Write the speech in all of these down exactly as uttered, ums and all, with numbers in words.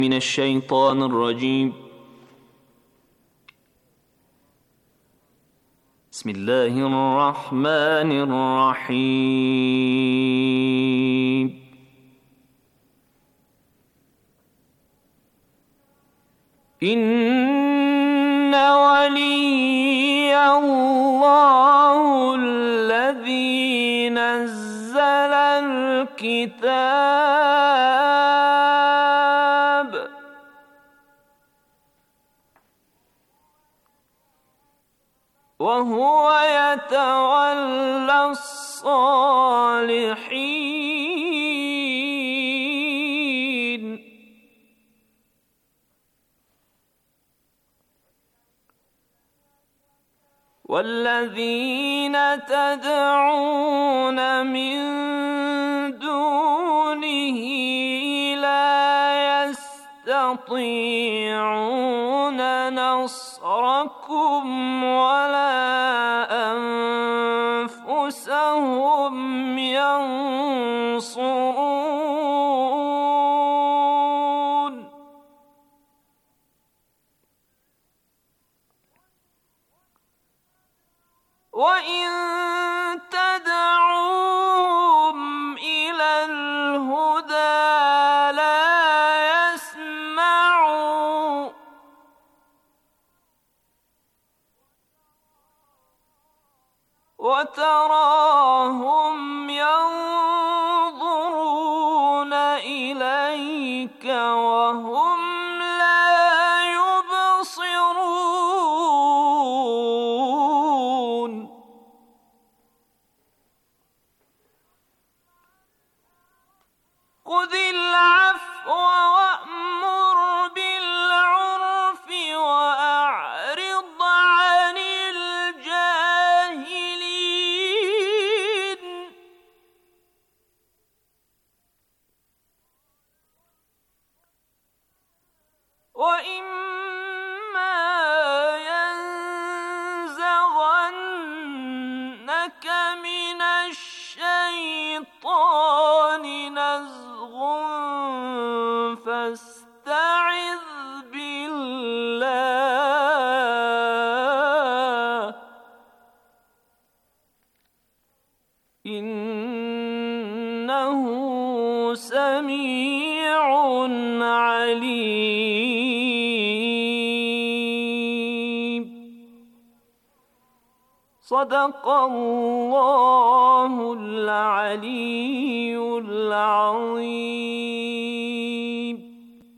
من الشيطان الرجيم. بسم الله الرحمن الرحيم. إن ولي الله الذي نزل الكتاب وهو يتولى الصالحين والذين تدعون من دونه لا يستطيعون نصركم ولا أنفسهم ينصرون. وإن تدعوهم إلى الهدى لا يسمعوا وتراهم ينظرون إليك وهم لا يبصرون. خذ العفو وأمر بالعرف وأعرض عن الجاهلين. وإما ينزغنك من الشيطان نزغ فاستعذ بالله إنه سميع عليم. صدق الله العلي العظيم.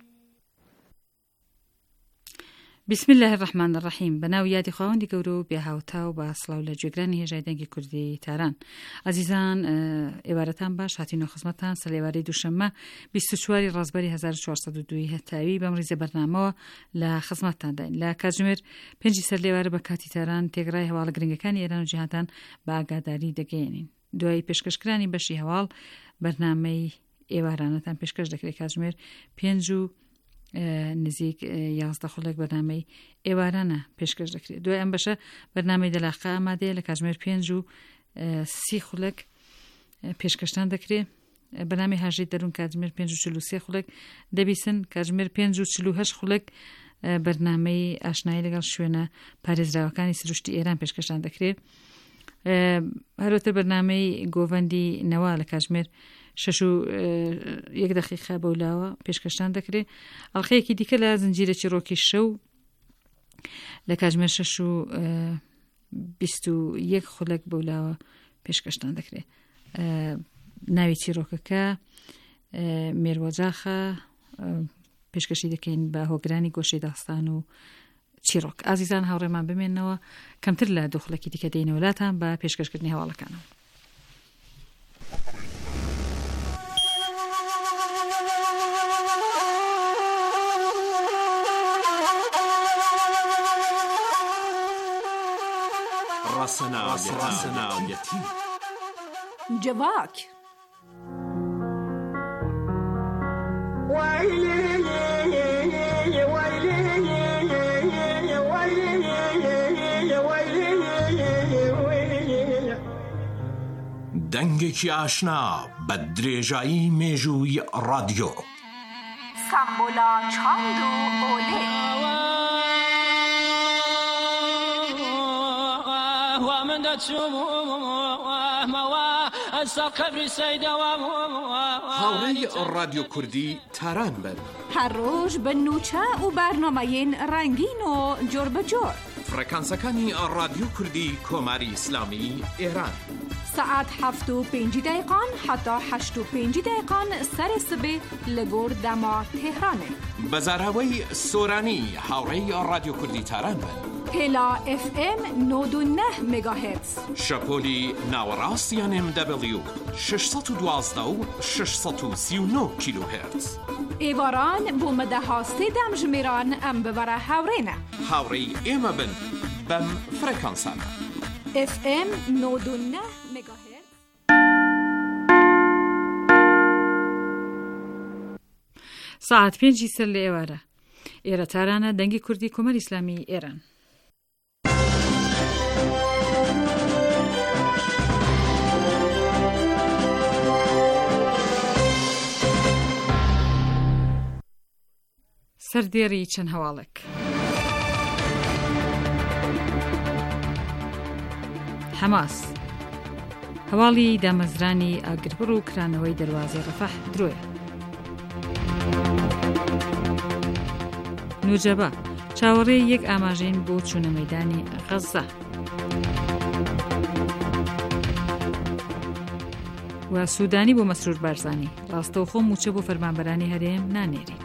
بسم الله الرحمن الرحیم. بەناو یادی خواوەندی گەورە و بێهاوتا و بە سڵاو لە گوێگرانی هێژای دەنگی کوردی تاران. ئازیزان، ئێوارەتان باش، هاتینۆ خزمەتان سەر ئێوارەی دووشەممە بیست و چواری ڕازبەری هەزار و چوارسەد و دوو هەتاوی بەم ڕیزە بەرنامەوە لە خزمەتتان داین. لە کاتژمێر پێنجی سەر لێوارە بە کاتی تاران تێگڕای هەواڵە گرنگەکانی ئێران و جیهانتان بە ئاگاداری دەگەێنین. دوای پێشکەشکرانی بەشی هەواڵ بەرنامەی ئێوارانەتان پێشکەش دەکرێت. کاتژمێر پێنج و نزیک یازدە خولێک بەرنامەی ئێوارانە پێشکەش دەکرێت. دوای ئەم بەشە بەرنامەی دەلاقا ئامادەیە لە کاتژمێر پێنج و سی خولێک پێشکەشتان دەکرێت. بەرنامەی هاژەی دەروون کاتژمێر پێنج و چل و سێ خولێک دەبیستن. کاتژمێر پێنج و چل و هەشت خولێک بەرنامەی ئاشنایی لەگەڵ شوێنە پارێزراوەکانی سروشتی ئێران پێشکەشتان دەکرێت. هەروەتر بەرنامەی گۆڤەندی نەوا لە کاتژمێر شەش و یەک دەقیقە بەولاوە پێشکەشتان دەکرێت. ئەڵخەیەکی دیکە لە زنجیرە چیرۆکی شەو لە کاتژمێر شەش و بیست و یەک خولێک بەولاوە پێشکەشتان دەکرێت. ناوی چیرۆکەکە مێروەجاخە. پێشکەشی دەکەین بە هۆگرانی گۆشەی داستان و چیرۆک. ئازیزان، هاوڕێمان بمێنەوە کەمتر لە دوو خولێکی دیکە دەینەوەلاتان بە پێشکەشکردنی هەواڵەکانەوە. ڕاسەناوەتی جەواک دەنگێکی ئاشنا بە درێژایی مێژووی ڕادیۆ. سمبولا چاند و اوله هاوڕێی رادیۆ کوردی تاران بن هر روز به نوچه و برنامه‌ین رنگین و جور به جور فرکانسەکانی رادیۆ کوردی کۆماری ئیسلامی ئێران ساعت هفت و پنج دقیقان حتی هشت و پنج دقیقان سر سبه لگور دما تهرانه بەزاراوەی سۆرانی هاوڕێی رادیۆ کوردی تاران بن هلا اف ام نود و نه مگاهرتز شەپۆلی ناوەڕاستیان ام دبلیو ششصد و دوازده و ششصد و سی و نه کیلوهرتز ایواران بو مدهاسته دمجمیران ام ببره هاورینه هاوڕێی ئێمە بن بەم فرەکانسانە اف ام نود و نه مگاهرتز. ساعت پێنجی سەر لە ئێوارە ئێرە تارانە دەنگی کوردی کۆمەری ئیسلامی ئێران. سەردێڕی چەند هەواڵێک. حەماس هەواڵی دامەزرانی ئاگربڕ و کرانەوەی دەروازەی ڕەفەح درۆیە. نوجەبە چاوەڕێی یەک ئاماژەین بۆ چوونە مەیدانی غەزە. و سوودانی بۆ مەسرور بارزانی ڕاستەوخۆ موچە بۆ فەرمانبەرانی هەرێم نانێری.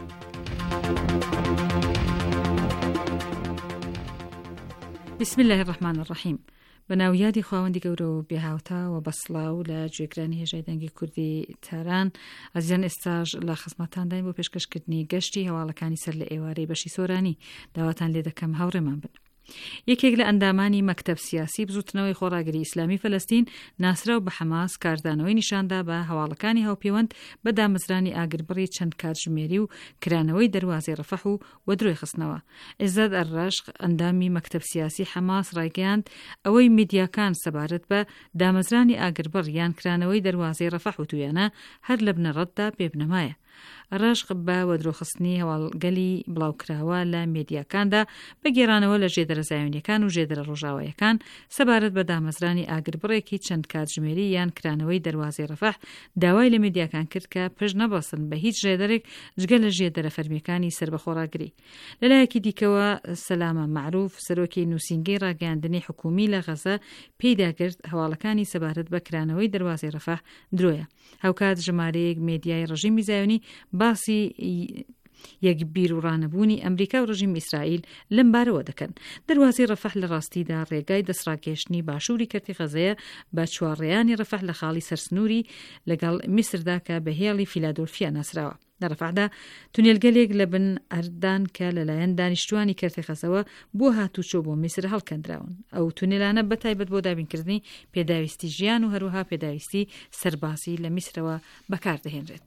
بسم الله الرحمن الرحیم. بەناویادی خواوەندی گەورە و بێهاوتا و بەسڵاو لە گوێگرانی هێژای دەنگی کوردی تاران ئەزیان ئێستاژ لە خزمەتانداین بۆ پێشکەشکردنی گەشتی هەواڵەکانی سەر لە ئێوارەی بەشی سۆرانی داواتان لێ دەکەم هاوڕێمان بن. یەکێک لە ئەندامانی مەکتەب سیاسی بزوتنەوەی خۆڕاگری ئیسلامی فەلەستین ناسراو بە حەماس کاردانەوەی نیشاندا بە هەواڵەکانی هاوپەیوەند بە دامەزرانی ئاگربڕی چەند کاتژمێری و کرانەوەی دەروازەی ڕەفەح و وەدرۆی خستنەوە. عیزەت ئەرڕەشق ئەندامی مەکتەب سیاسی حەماس ڕایگەیاند ئەوەی میدیاکان سەبارەت بە دامەزرانی ئاگربڕ یان کرانەوەی دەروازەی ڕەفەح و توێنە هەر لە بنەڕەتدا پێبنەمایە. ڕەشق بە وەدرۆخستنی هەواڵگەلی بڵاوکراوە لە مێدیاکاندا بە گێڕانەوە لە ژێدەرە زایۆنیەکان و ژێدەرە ڕۆژاوایەکان سەبارەت بە دامەزرانی ئاگربڕێکی چەند کاتژمێری یان کرانەوەی دەروازەی ڕەفەح داوای لە مێدیاکان کرد کە پشت نەبەستن بە هیچ ژێدەرێک جگە لە ژێدەرە فەرمیەکانی سربەخۆڕاگری. لەلایەکی دیکەوە سەلامە معروف سەرۆکی نووسینگەی ڕاگەاندنی حکومی لە غەزە پێیداگرت هەواڵەکانی سەبارەت بە کرانەوەی دەروازەی ڕەفەح درۆیە. هەوکات ژمارەیەک مێدیای ڕژیمی زایۆنی باسی یەک بیر و ڕانەبوونی ئەمریکا و ڕژیم ئیسرائیل لەم بارەوە دەکەن. دەروازەی ڕەفەح لە ڕاستیدا ڕێگای دەسڕاکێشتنی باشووری کەرتی غەزەیە بە چوارڕێیانی ڕەفەح لە خاڵی سەرسنووری لەگەڵ میسردا کە بە هێڵی فیلادۆلفیا ناسراوە. لە ڕەفەحدا تونێلگەلێک لە بن ئەردان کە لەلایەن دانیشتوانی کەرتی غەزەوە بۆ هاتوچۆ بۆ میسر هەڵکەندراون. ئەو تونێلانە بەتایبەت بۆ دابینکردنی پێداویستی ژیان و هەروەها پێداویستی سەربازی لە میسرەوە بەکاردەهێنرێت.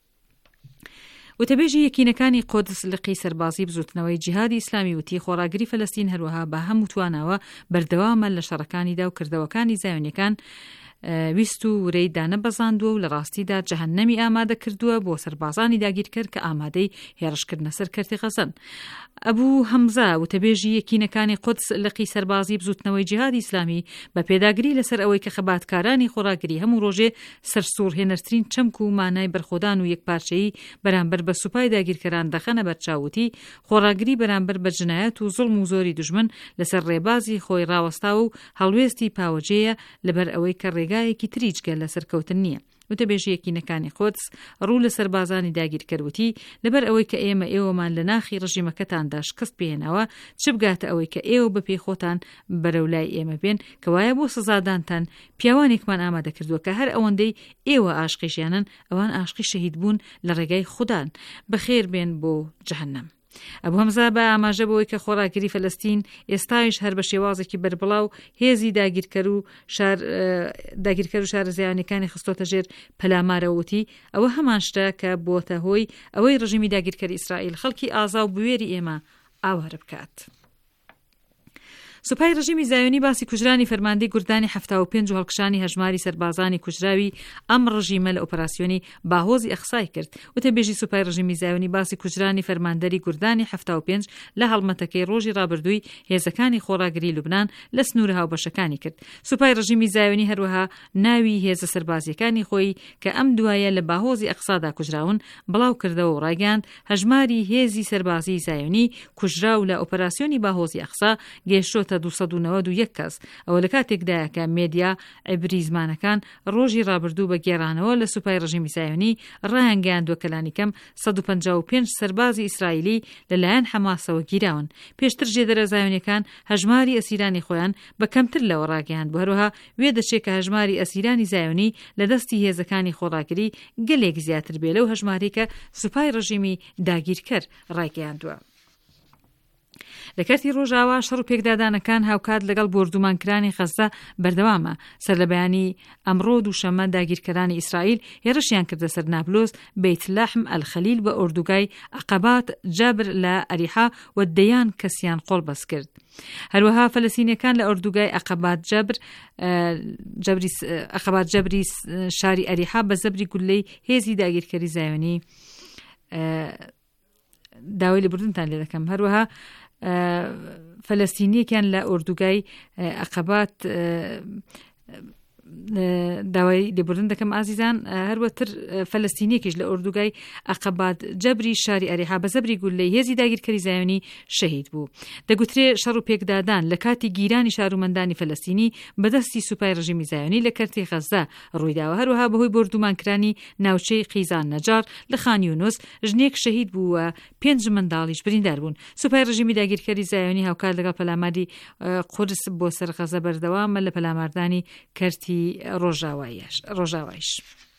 وتەبێژی یەکینەکانی قودس لقی سەربازی بزوتنەوەی جیهادی ئیسلامی وتی خۆڕاگری فەلەستین هەروەها بە هەموو تواناوە بەردەوامە لە شەڕەکانیدا و کردەوەکانی زایۆنیەکان ویست و ورەی دانە بەزاندووە و لە ڕاستیدا جەهەنەمی ئامادە کردووە بۆ سەربازانی داگیرکرد کە ئامادەی هێرشکردنە سەر کەرتی غەزەن. ئەبوو هەمزە وتەبێژی یەکینەکانی قودس لقی سەربازی بزوتنەوەی جیهادی ئیسلامی بە پێداگری لەسەر ئەوەی کە خەباتکارانی خۆڕاگری هەموو ڕۆژێ سەرسوور هێنەرترین چەمک و مانای بەرخۆدان و یەکپارچەیی بەرامبەر بە سوپای داگیرکەران دەخەنە بەرچاوتی خۆڕاگری بەرامبەر بە جنایەت و زوڵم و زۆری دوژمن لەسەر ڕێبازی خۆی ڕاوەستا و هەڵوێستی پاوەجەیە لەبەر ئەوەی کە ڕێگایەکی تریجگە لە سەرکەوتن نییە. وتەبێژی یەکینەکانی قودس ڕوو لە سەربازانی داگیرکەروتی لەبەر ئەوەی کە ئێمە ئێوەمان لە ناخی ڕژیمەکەتاندا شکست پێهێناوە چ بگاتە ئەوەی کە ئێوە بەپێی خۆتان بەرەولای ئێمە بێن کە وایە بۆ سزادانتان پیاوانێکمان ئامادە کردووە کە هەر ئەوەندەی ئێوە ئاشقیشیانن ئەوان ئاشقی شەهید بوون لە ڕێگای خوددان بەخێر بێن بۆ جەهەنەم. ئەبوو هەمزە بە ئاماژە بەوەی کە خۆڕاگری فەلەستین ئێستاش هەر بە شێوازێکی بەربڵاو هێزی داگیرکەر و داگیرکەر و شارەزایانەکانی خستۆتە ژێر پەلامارەوتی ئەوە هەمان شتە کە بۆتە هۆی ئەوەی ڕژیمی داگیرکەری ئیسرائیل خەڵکی ئازا و بوێری ئێمە ئاوارە بکات. سوپای ڕژیمی زایۆنی باسی کوژرانی فەرماندەی گوردانی هەفتاد و پێنج و هەڵکشانی هەژماری سەربازانی کوژراوی ئەم ڕژیمە لە ئۆپەراسیۆنی باهۆزی ئەخسای کرد. وتەبێژی سوپای ڕژیمی زایۆنی باسی کوژرانی فەرماندەری گوردانی هەفتاد و پێنج لە هەڵمەتەکەی ڕۆژی ڕابردووی هێزەکانی خۆڕاگری لوبنان لە سنوورە هاوبەشەکانی کرد. سوپای ڕژیمی زایۆنی هەروەها ناوی هێزە سەربازیەکانی خۆی کە ئەم دوایە لە باهۆزی ئەخسادا کوژراون بڵاو کردەوە و ڕایگەاند هەژماری هێزی سەربازی زایۆنی کوژراو لە ئۆپەراسیۆنی باهۆزی ئەخسا گەیشتۆتە دووسەد و نەوەد و یەک کەس. ئەوە لە کاتێکدایە کە مێدیا عیبری زمانەکان ڕۆژی ڕابردوو بە گێڕانەوە لە سوپای ڕژیمی زایۆنی ڕایانگەیاندووە کە لانیکەم سەد و پەنجا و پێنج سەربازی ئیسرائیلی لەلایەن حەماسەوە گیراون. پێشتر ژێدەرە زایۆنیەکان هەژماری ئەسیرانی خۆیان بە کەمتر لەوە ڕاگەیاند. هەروەها وێ دەچێت کە هەژماری ئەسیرانی زایۆنی لە دەستی هێزەکانی خۆڕاگری گەلێک زیاتر بێ لەو هەژماری کە سوپای ڕژیمی داگیرکەر ڕاگەیاندووە. لە کەرتی ڕۆژاوا شەڕ و پێکدادانەکان هاوکات لەگەڵ بۆردومانکرانی غەزە بەردەوامە. سەر لە بەیانی ئەمڕۆ دووشەمە داگیرکەرانی ئیسرائیل هێرشیان کردە سەر نابلۆس، بەیت لەحم، ئەلخەلیل بە ئۆردوگای عەقەبات، جەبر لە ئەریحا و دەیان کەسیان قۆڵ بەست کرد. هەروەها فەلەستینیەکان لە ئۆردوگای عەقەبات جەبر عەقەبات جەبری شاری ئەریحا بە زەبری گولەی هێزی داگیرکەری زایۆنی داوای لێبوردنتان لێ دەکەم. هەروەها فەلەستینیەکان لە ئۆردوگای عەقەبات داوای لێبوردن دەکەم ئازیزان. هەروەتر فەلەستینیەکیش لە ئۆردوگای عەقەبات جەبری شاری ئەریحا بە زەبری گولەی هێزی داگیرکەری زایۆنی شەهید بوو. دەگوترێ شەڕ و پێکدادان لە کاتی گیرانی شارومەندانی فەلەستینی بەدەستی سوپای ڕژیمی زایۆنی لە کەرتی غەزە ڕوویداوە. هەروەها بەهۆی بۆردومانکرانی ناوچەی قیزان نەجار لە خان یونس ژنێک شەهید بووە، پێنج منداڵیش بریندار بوون. سوپای ڕژیمی داگیرکەری زایۆنی هاوکات لەگەڵ پەلاماری قودس بۆ سەر غەزە بەردەوامە لە پەلاماردانی کەرتی ڕۆژاوایش.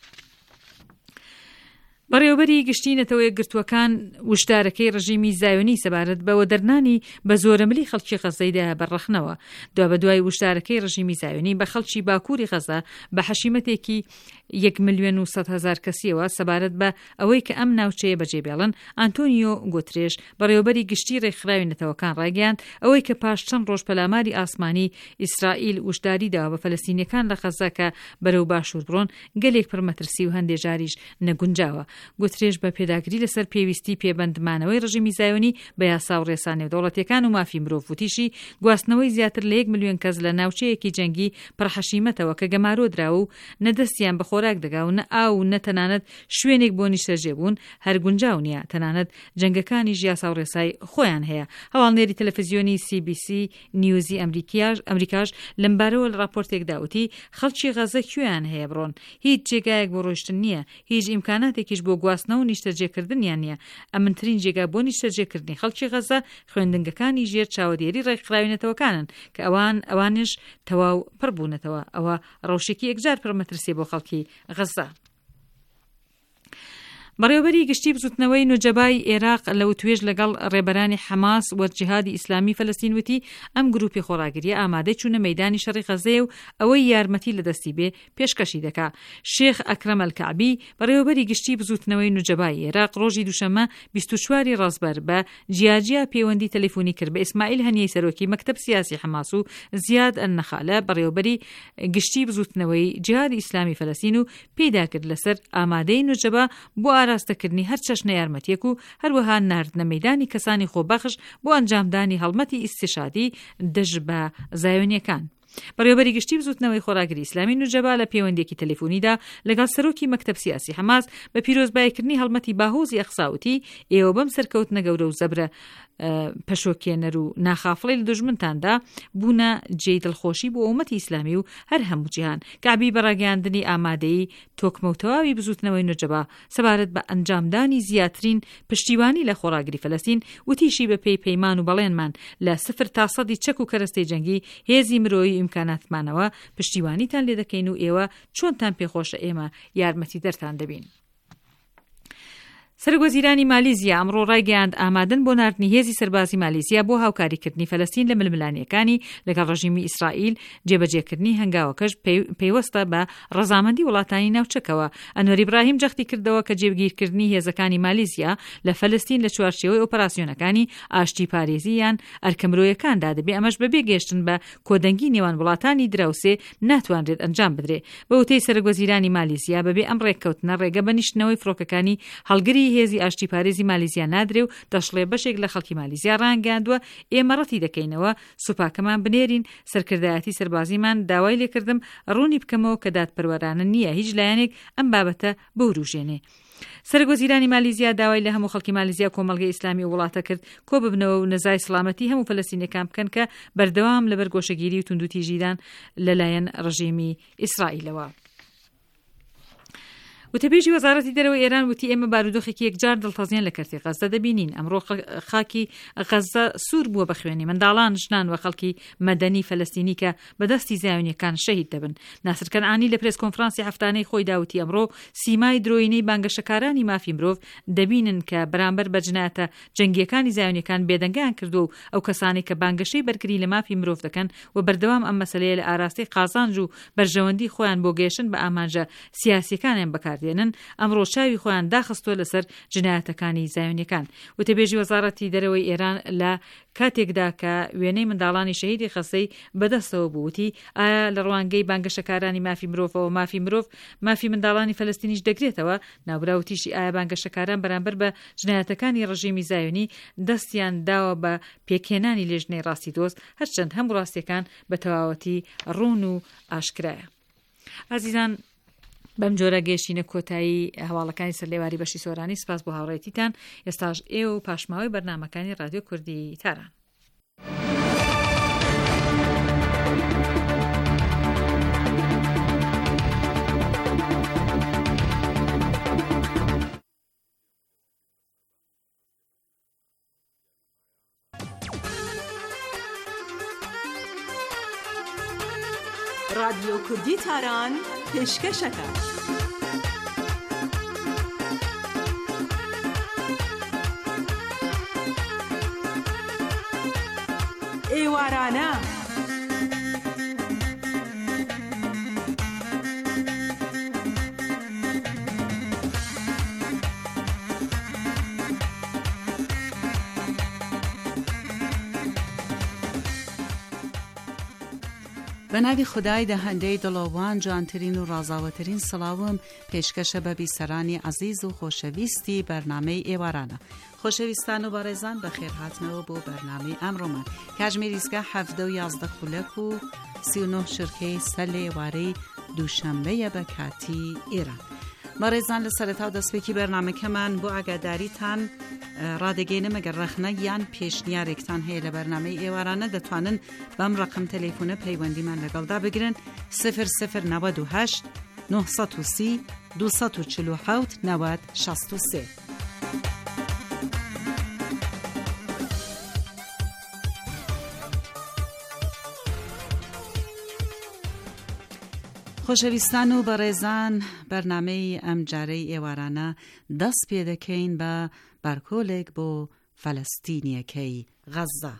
بەڕێوەبەری گشتی نەتەوە یەکگرتووەکان وشدارەکەی ڕژیمی زایۆنی سەبارەت بەوە دەرنانی بە زۆرەمەلی خەڵکی غەزەیدا بەڕەخنەوە. دوا بە دوای وشدارەکەی ڕژیمی زایۆنی بە خەڵکی باکووری غەزە بە حەشیمەتێکی یەک ملیۆن و سەد هەزار کەسیەوە سەبارەت بە ئەوەی کە ئەم ناوچەیە بەجێبێڵن. ئەنتۆنیۆ گوترێش بەڕێوەبەری گشتی ڕێکخراوی نەتەوەکان ڕاگەیاند ئەوەی کە پاش چەند ڕۆژ پەلاماری ئاسمانی ئیسرائیل وشداری داوە بە فەلەستینیەکان لە غەزە کە بەرەو باشوور بڕۆن گەلێک پڕمەترسی و هەندێک جاریش نەگونجاوە. گوترێش بە پێداگری لەسەر پێویستی پێبەندمانەوەی ڕژیمی زایۆنی بە یاسا و ڕێسا نێودەوڵەتیەکان و مافی مرۆڤ وتیشی گواستنەوەی زیاتر لە یەک ملیۆن کەس لە ناوچەیەکی جەنگی پڕحەشیمەتەوە کە گەمارۆدراوە و نەدەستیان بە خۆراک دەگا و نە ئاو و نە تەنانەت شوێنێک بۆ نیشتەجێبوون هەر گونجاو نییە، تەنانەت جەنگەکانی یاسا و ڕێسای خۆیان هەیە. هەواڵنێری تەلەڤیزیۆنی سی بی سی نیوزی ئەمریکاش لەمبارەوە لە راپۆرتێکدا وتی خەڵکی غەزە کوێیان هەیە بڕۆن، هیچ جێگایەک بۆ ڕۆیشتن نییە، هیچ ئیمکاناتێکیش بۆ گواستنەوە و نیشتەجێکردنیان نییە. ئەمنترین جێگا بۆ نیشتەجێکردنی خەڵکی غەزە خوێندنگەکانی ژێر چاوەدێری ڕێکخراوێنەتەوەکانن کە ئەوان ئەوانش تەواو پڕبوونەتەوە. ئەوە ڕەوشێکی یەکجار پڕمەترسی بۆ خەڵکی غەزە. بەڕێوەبەری گشتی بزوتنەوەی نوجەبای عێراق لە وتوێژ لەگەڵ ڕێبەرانی حەماس و جیهادی ئیسلامی فەلەستین وتی ئەم گروپی خۆڕاگریە ئامادەی چوونە مەیدانی شەڕی غەزەیە و ئەوەی یارمەتی لە دەستی بێ پێشکەشی دەکا. شێخ ئەکرەم ئەلکەعبی بەڕێوەبەری گشتی بزوتنەوەی نوجەبای عێراق ڕۆژی دووشەمە بیست و چواری ڕازبەر بە جیاجیا پەیوەندی تەلەفۆنی کرد بە ئیسماعیل هەنیەی سەرۆکی مەکتەب سیاسی حەماس و زیاد ئەنەخالە بەڕێوەبەری گشتی بزوتنەوەی جیهادی ئیسلامی فەلەستین و پێدا کرد لەسەر ئامادەی نوجەبا بۆ ئاراستەکردنی هەر چەشنە یارمەتیەک و هەروەها ناردنە مەیدانی کەسانی خۆبەخش بۆ ئەنجامدانی هەڵمەتی ئیستیشادی دژ بە زایۆنیەکان. بەڕێوەبەری گشتی بزوتنەوەی خۆراگری ئیسلامی نوجەبا لە پەیوەندێکی تەلەفۆنیدا لەگەڵ سەرۆکی مەکتەب سیاسی حەماس بە پیرۆزباییکردنی هەڵمەتی باهۆزی ئەخساوتی ئێوە بەم سەرکەوتنە گەورە و زەبرە پەشۆکێنەر و ناخافڵەی لە دژمنتاندا بوونە جێی دڵخۆشی بۆ ئومەتی ئیسلامی و هەر هەموو جیهان. کابی بەڕاگەیاندنی ئامادەیی تۆکمە و تەواوی بزوتنەوەی نوجەبا سەبارەت بە ئەنجامدانی زیاترین پشتیوانی لە خۆراگری فەلەستین وتیشی بە پێی پەیمان و بەڵێنمان لە سفر تا سەدی چەک و کەرەستەی جەنگی هێزی مرۆیی ئیمکاناتمانەوە پشتیوانیتان لێ دەکەین و ئێوە چۆنتان پێخۆشە ئێمە یارمەتی دەرتان دەبین. سەرۆکوەزیرانی مالیزیا ئەمڕۆ ڕایگەیاند ئامادەن بۆ ناردنی هێزی سەربازی مالیزیا بۆ هاوکاریکردنی فەلەستین لە ململانیەکانی لەگەڵ ڕژیمی ئیسرائیل، جێبەجێکردنی هەنگاوەکەش پەیوەستە بە ڕەزامەندی وڵاتانی ناوچەکەوە. ئەنوەر ئیبراهیم جەختی کردەوە کە جێگیرکردنی هێزەکانی مالیزیا لە فەلەستین لە چوارچێوەی ئۆپەراسیۆنەکانی ئاشتی پارێزی یان ئەرکەمرۆیەکاندا دەبێ ئەمەش بەبێ گەیشتن بە کۆدەنگی نێوان وڵاتانی دراوسێ ناتوانرێت ئەنجام بدرێ. بە وتەی سەرۆکوەزیرانی مالیزیا بەبێ ئەم ڕێککەوتنە ڕێگە بە نیشتنەوەی فڕۆکەکانی هەڵگری هێزی ئاشتی پارێزی مالیزیا نادرێ و دەشڵێ بەشێک لە خەڵکی مالیزیا ڕانگەاندووە ئێمە ڕەتی دەکەینەوە سوپاکەمان بنێرین، سەرکردایەتی سەربازیمان داوای لێکردم ڕوونی بکەمەوە کە دادپەروەرانە نییە هیچ لایەنێک ئەم بابەتە بوروژێنێ. سەرۆکوەزیرانی مالیزیا داوای لە هەموو خەڵکی مالیزیا کۆمەڵگەی ئیسلامی وڵاتە کرد کۆ ببنەوە و نەزای سڵامەتی هەموو فەلەستینیەکان بکەن کە بەردەوام لەبەر گۆشەگیری و توندوتیژیدان لەلایەن ڕژیمی ئیسرائیلەوە. وتەبێژی وەزارەتی دەرەوەی ئێران وتی ئێمە بارودۆخێکی یەکجار دڵتەزیان لە کەرتی غەزە دەبینین. ئەمڕۆ خاکی غەزە سوور بووە بە خوێنی منداڵان، ژنان و خەڵکی مەدەنی فەلەستینی کە بەدەستی زایۆنیەکان شەهید دەبن. ناسر کەنعانی لە پرێس کۆنفرانسی هەفتانەی خۆی داوتی ئەمڕۆ سیمای درۆینەی بانگەشەکارانی مافی مرۆڤ دەبینن کە بەرامبەر بە جنایەتە جەنگیەکانی زایۆنیەکان بێدەنگیان کردو و ئەو کەسانی کە بانگەشەی بەرگری لە مافی مرۆڤ دەکەن و بەردەوام ئەم مەسەلەیە لە ئاراستی قازانج و بەرژەوەندی خۆیان بۆ گەیشتن بە ئامانجە سیاسیەکانیان بەکاردێنن، ئەمڕۆ چاوی خۆیان داخستۆ لەسەر جنایەتەکانی زایۆنیەکان. وتەبێژی وەزارەتی دەرەوەی ئێران لە کاتێکدا کە وێنەی منداڵانی شەهیدی خەسەی بەدەستەوە بووتی ئایا لە ڕوانگەی بانگەشەکارانی مافی مرۆڤەوە مافی مرۆڤ مافی منداڵانی فەلەستینیش دەگرێتەوە؟ ناوراوتیشی ئایا بانگەشەکاران بەرامبەر بە جنایەتەکانی ڕژیمی زایۆنی دەستیان داوە بە پێکهێنانی لێژنەی ڕاستی دۆست، هەرچەند هەموو ڕاستیەکان بە تەواوەتی ڕوون و ئاشکرایە. عزیزان، بەم جۆرە گەیشتینە کۆتایی هەواڵەکانی سەر لێواری بەشی سۆرانی. سپاس بۆ هاوڕێتیتان. ئێستاش ئێوە و پاشماوەی بەرنامەکانی ڕادیۆ کوردی تاران. رادیۆ کوردی تاران پێشکەشەکە. ئێوارانە بە ناوی خودای دەهەندەی دڵۆوان جوانترین و ڕازاوەترین سڵاوم پێشکەشە بە بیسەرانی عەزیز و خۆشەویستی بەرنامەی ئێوارانە. خۆشەویستان و بەڕێزان بەخێر هاتنەوە بۆ بەرنامەی ئەمڕۆمان. کاتژمێریسکە حەڤدە و یازدە خولەک و سی و نۆ شرکەی سەر لێوارەی دووشەمبەیە بە کاتی ئێران. بەڕێزان لە سەرەتا و دەستپێکی بەرنامەکەمان بۆ ئاگاداریتان ڕادەگەینە مەگەر ڕەخنە یان پێشنیارێکتان هەیە لە بەرنامەی ئێوارانە دەتوانن بەم ڕقم تەلەیفۆنە پەیوەندیمان لەگەڵدا بگرن سفر سفر نەوەد و هەشت نۆسەد و سی دووسەد و چل و حەوت نەوەد شەست و سێ. خۆشەویستان و بەڕێزان، بەرنامەی ئەم جارەی ئێوارانە دەست پێ دەکەین بە بارکۆلێک بۆ فەلەستینیەکەی غەزە.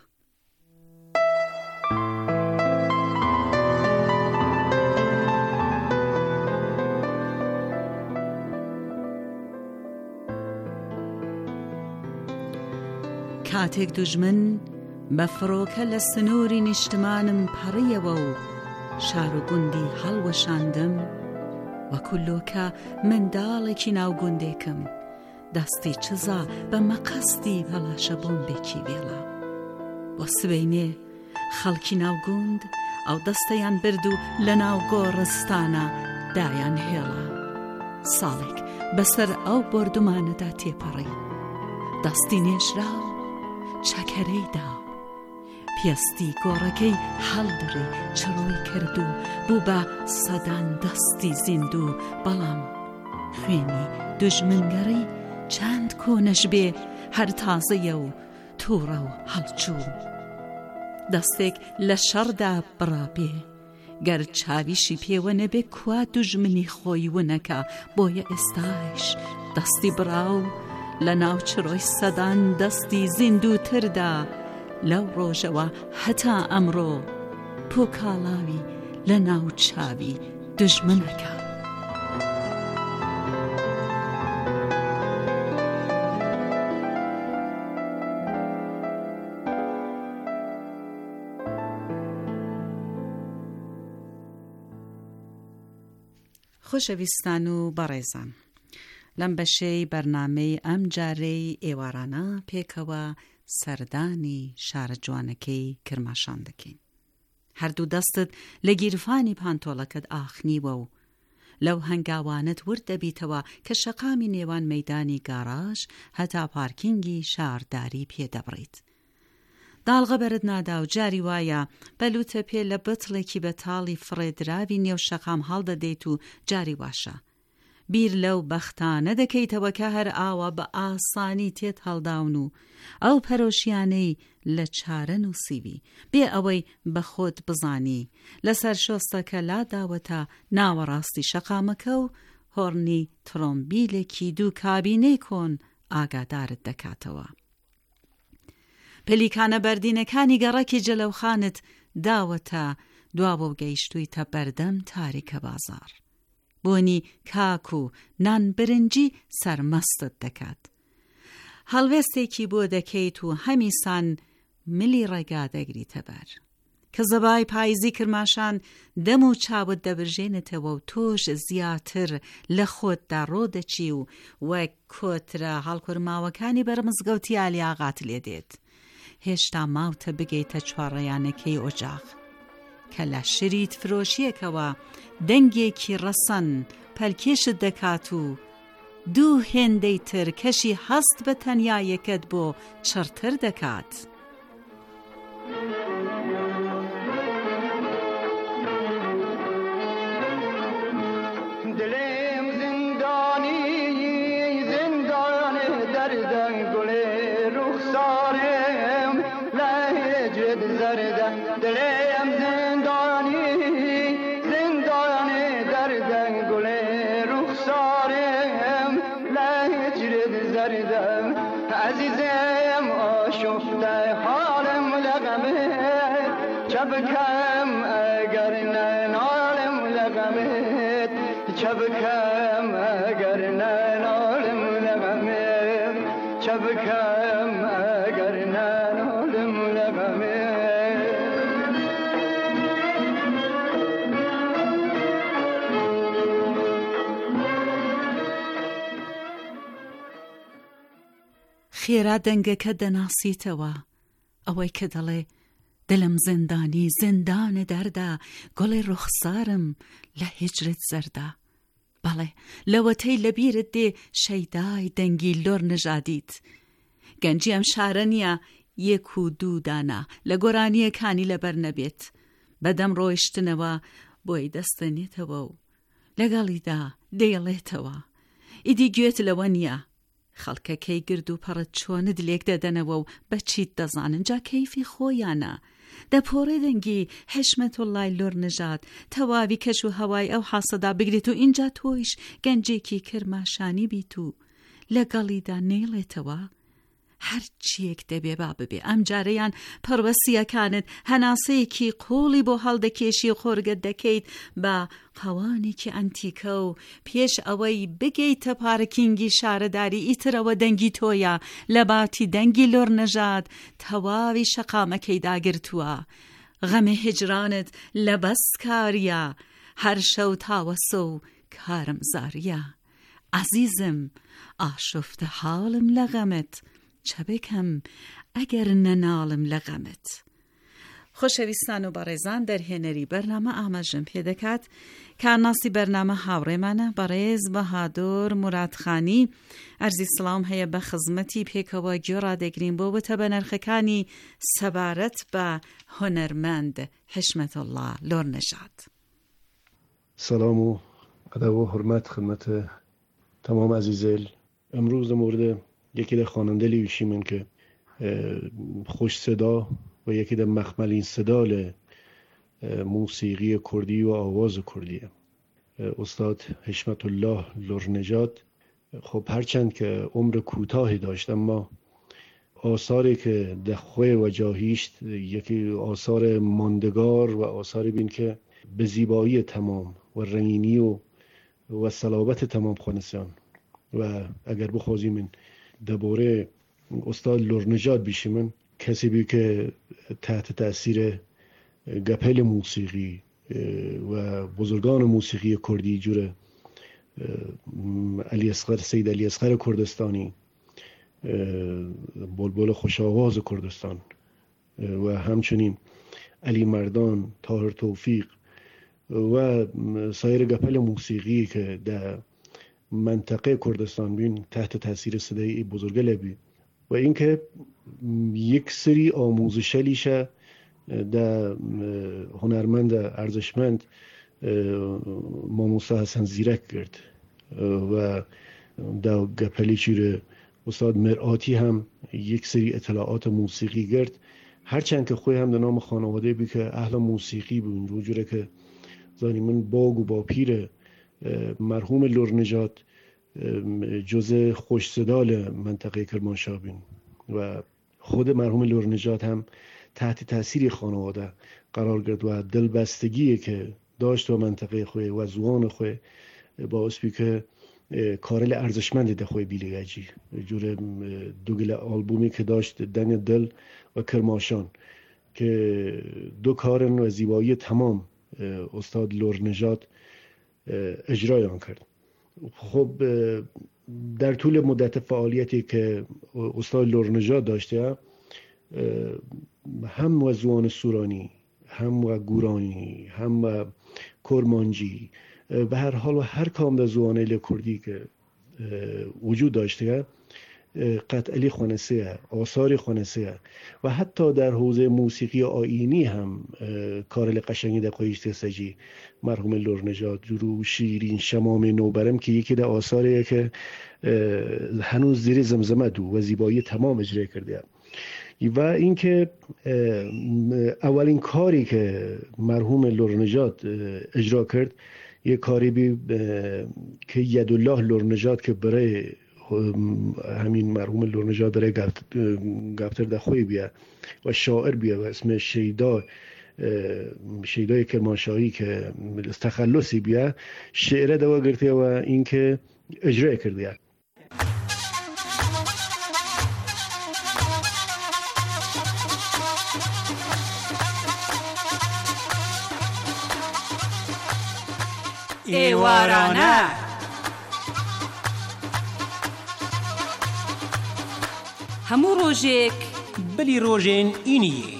کاتێک دوژمن بە فڕۆکە لە سنووری نیشتمانم پەڕیەوە و شار و گوندی هەڵوەشاندم، وەکو لۆکە منداڵێکی ناوگوندێکم دەستی چزا بە مەقەستی هەڵاشە بۆمبێکی وێڵا. بۆ سبەینێ خەڵکی ناوگوند ئەو دەستەیان برد و لە ناو گۆڕستانە دایان هێڵا. ساڵێک بەسەر ئەو بردومانەدا تێپەڕی، دەستی نێژرا و چەکەرەیدا پێستی گۆڕەکەی هەڵدڕی چڕۆی کرد و بوو بە سەدان دەستی زیندوو. بەڵام خوێنی دوژمنگەڕی چەند کۆنەش بێ هەر تازەیە و تووڕە و هەڵچوو. دەستێک لە شەڕدا بڕابێ گەر چاویشی پێوە نەبێ کوا دوژمنی خۆی ونەکە. بۆیە ئێستاش دەستی بڕاو لە ناوچڕۆی سەدان دەستی زیندووتردا لەو ڕۆژەوە هەتا ئەمڕۆ پۆکاڵاوی لە ناو چاوی دژمنەکە. خۆشەویستان و بەڕێزان، لەم بەشەی بەرنامەی ئەم جارەی ئێوارانە پێکەوە سەردانی شارە جوانەکەی کرماشان دەکەین. هەردوو دەستت لە گیرفانی پانتۆڵەکەت ئاخنیوە و لەو هەنگاوانت ورد دەبیتەوە کە شەقامی نێوان مەیدانی گاراژ هەتا پارکینگی شارداری پێدەبڕیت. داڵغە بەرد نادا و جاری وایە بەلوتە پێ لە بتڵێکی بەتاڵی فڕێدراوی نێو شەقام هەڵدەدەیت و جاری واشە. بیر لەو بەختانە دەکەیتەوە کە هەر ئاوا بە ئاسانی تێت هەڵداون و ئەو پەرۆشیانەی لە چارە نووسیوی بێ ئەوەی بە خۆت بزانی لەسەر شۆستەکە لاداوەتە ناوەڕاستی شەقامەکە و هۆڕنی ترۆمبیلێکی دوو کابینەی کۆن ئاگادارت دەکاتەوە. پلیکانە بەردینەکانی گەڕەکی جەلەوخانت داوەتە دوابە و گەیشتوویتە بەردەم تاریکە بازار. بۆنی کاک و نان برنجی سەرمەستت دەکات. هەڵوێستێکی بۆ دەکەیت و هەمیسان ملی ڕێگا دەگریتە بەر. کە زەبای پاییزی کرماشان دەم و چاوت دەبرژێنێتەوە و تۆش زیاتر لە خۆتدا ڕۆدەچی و وەک کۆترە هەڵکورماوەکانی بەرمزگەوتی ئالیاغات لێ دێت. هێشتا ماوتە بگەیتە چوارڕێیانەکەی ئۆجاق کە لە شریت فرۆشیەکەوە دەنگێکی ڕەسەن پەلکێشت دەکات و دوو هێندەی تر کەشی هەست بە تەنیایەکەت بۆ چڕتر دەکات. دلم زندانی زندان دردن گل رخسارم لهجت زردن دلم زندانی زندان دردن گل رخسارم لهجت زردن عزیزم آشفته حالم لغمه چبکم اگر ننالم لغمه چبکم اگر ننالم لغمه چبکم اگر ننالم لغمه. خێرا دەنگەکە دەناسیتەوە ئەوەی کە دەڵێ دلم زندانی زندانە دەردا گۆڵی ڕوخسارم لە هجرت زەردا. بەڵێ لەوەتەی لەبیرت دێ شەیدای دەنگی لۆر نژادیت. گەنجی ئەم شارە نییە یەک و دوو دانا لە گۆرانیەکانی لەبەر نەبێت. بەدەم ڕۆیشتنەوە بۆی دەستێنێتەوە و لەگەڵیدا دەیڵێتەوە ئیدی گوێت لەوە نییە. خەڵکەکەی گرد و پەڕت چۆنت لێک دەدەنەوە و بەچیت دەزانن جا کەیفی خۆیانە. دەپۆڕێ دەنگی حشمەتوڵای لۆر نژاد تەواوی کەش و هەوای ئەو حاسەدا بگرێت و اینجا تۆیش گەنجێکی کرماشانی بیت و لەگەڵیدا نێڵێتەوە. هەر چیەک دەبێ با ببێ ئەم جارەیان پەروەسیەکانت هەناسەیەکی قوڵی بۆ هەڵدەکێشی و خۆرگەت دەکەیت بە قەوانێکی ئەنتیکە و پێش ئەوەی بگەیتە پارکینگی شارەداری ئیترەوە دەنگی تۆیە لە باتی دەنگی لۆر نەژاد تەواوی شەقامەکەی داگرتووە. غەمە هجرانت لە بەس کاریە هەر شەو تاوەسە و کارم زاریە. عەزیزم ئاشوفتە حاڵم لە غەمت چەبێکم ئەگەر نەناڵم لە غەمت. خۆشەویستان و بەڕێزان دەرهێنەری بەرنامە ئاماژەم پێ دەکات کارناسی بەرنامە هاوڕێمانە بەڕێز بەهادۆر مورادخانی. ئەرزی سڵام هەیە بە خزمەتی پێکەوە گوێڕادەگرین بۆ بتە بە نرخەکانی سەبارەت بە هونەرمەند حشمەتوڵڵا لۆر نەژاد. سلام و ادب و حرمت خدمت تمام عزیزل. امروز در مورد یکی در خواننده لیوشیمن که خوش صدا و یکی در مخملین صدا ل موسیقی کردی و آواز کردیه. استاد حشمت الله لور نژاد خب هرچند که عمر کوتاهی داشت، اما آثاری که دخوه و جاهیشت یکی آثار ماندگار و آثاری بین که به زیبایی تمام و رنگینی و و صلابت تمام خوانسیان. و اگر بخوازیم من درباره استاد لورنژاد بیشیم، کسی بی که تحت تأثیر گپل موسیقی و بزرگان موسیقی کردی جوره علی اصغر، سید علی اصغر کردستانی، بلبل خوشاواز کردستان و همچنین علی مردان، طاهر توفیق و سایر گپل موسیقی که در منطقه کردستان بین تحت تاثیر صدای بزرگ لبی و اینکه یک سری آموزشلیشه در هنرمند ارزشمند ماموسا حسن زیرک کرد و در گپلی چیره استاد مرآتی هم یک سری اطلاعات موسیقی گرد. هرچند که خوی هم در نام خانواده بی که اهل موسیقی بود، وجوره که زانی من باگ و با پیر مرحوم لورنژاد جز خوش صدال منطقه کرمانشاه بین و خود مرحوم لورنژاد هم تحت تاثیر خانواده قرار گرفت و دلبستگی که داشت و منطقه خوی و زوان خوی باعث بی که کارل ارزشمند ده خوی بیلیگجی جور دوگل آلبومی که داشت دنگ دل و کرماشان که دو کارن و زیبایی تمام استاد لورنژاد اجرای آن کرد. خب در طول مدت فعالیتی که استاد لورنژاد داشته، هم و زوان سورانی، هم و گورانی، هم و کرمانجی و هر حال و هر کام در زوانه کردی که وجود داشته قطعی خوانسه، آثار خوانسه و حتی در حوزه موسیقی آیینی هم کارل قشنگی در قایشت سجی مرحوم لورنژاد جرو شیرین شمام نوبرم که یکی در آثاریه که هنوز زیر زمزمه دو و زیبایی تمام اجرا کرده. و اینکه اولین کاری که مرحوم لورنژاد اجرا کرد یک کاری بی که یدالله لورنژاد که برای همین مرحوم لورنژاد برای گفتر در خوی بیا و شاعر بیا و اسم شیدا شیدای کرمانشاهی که تخلصی بیا شعر دوا گرفته و اینکه اجرا کرده. ایوارانه همو روژێک بلی ڕۆژێن ئینیە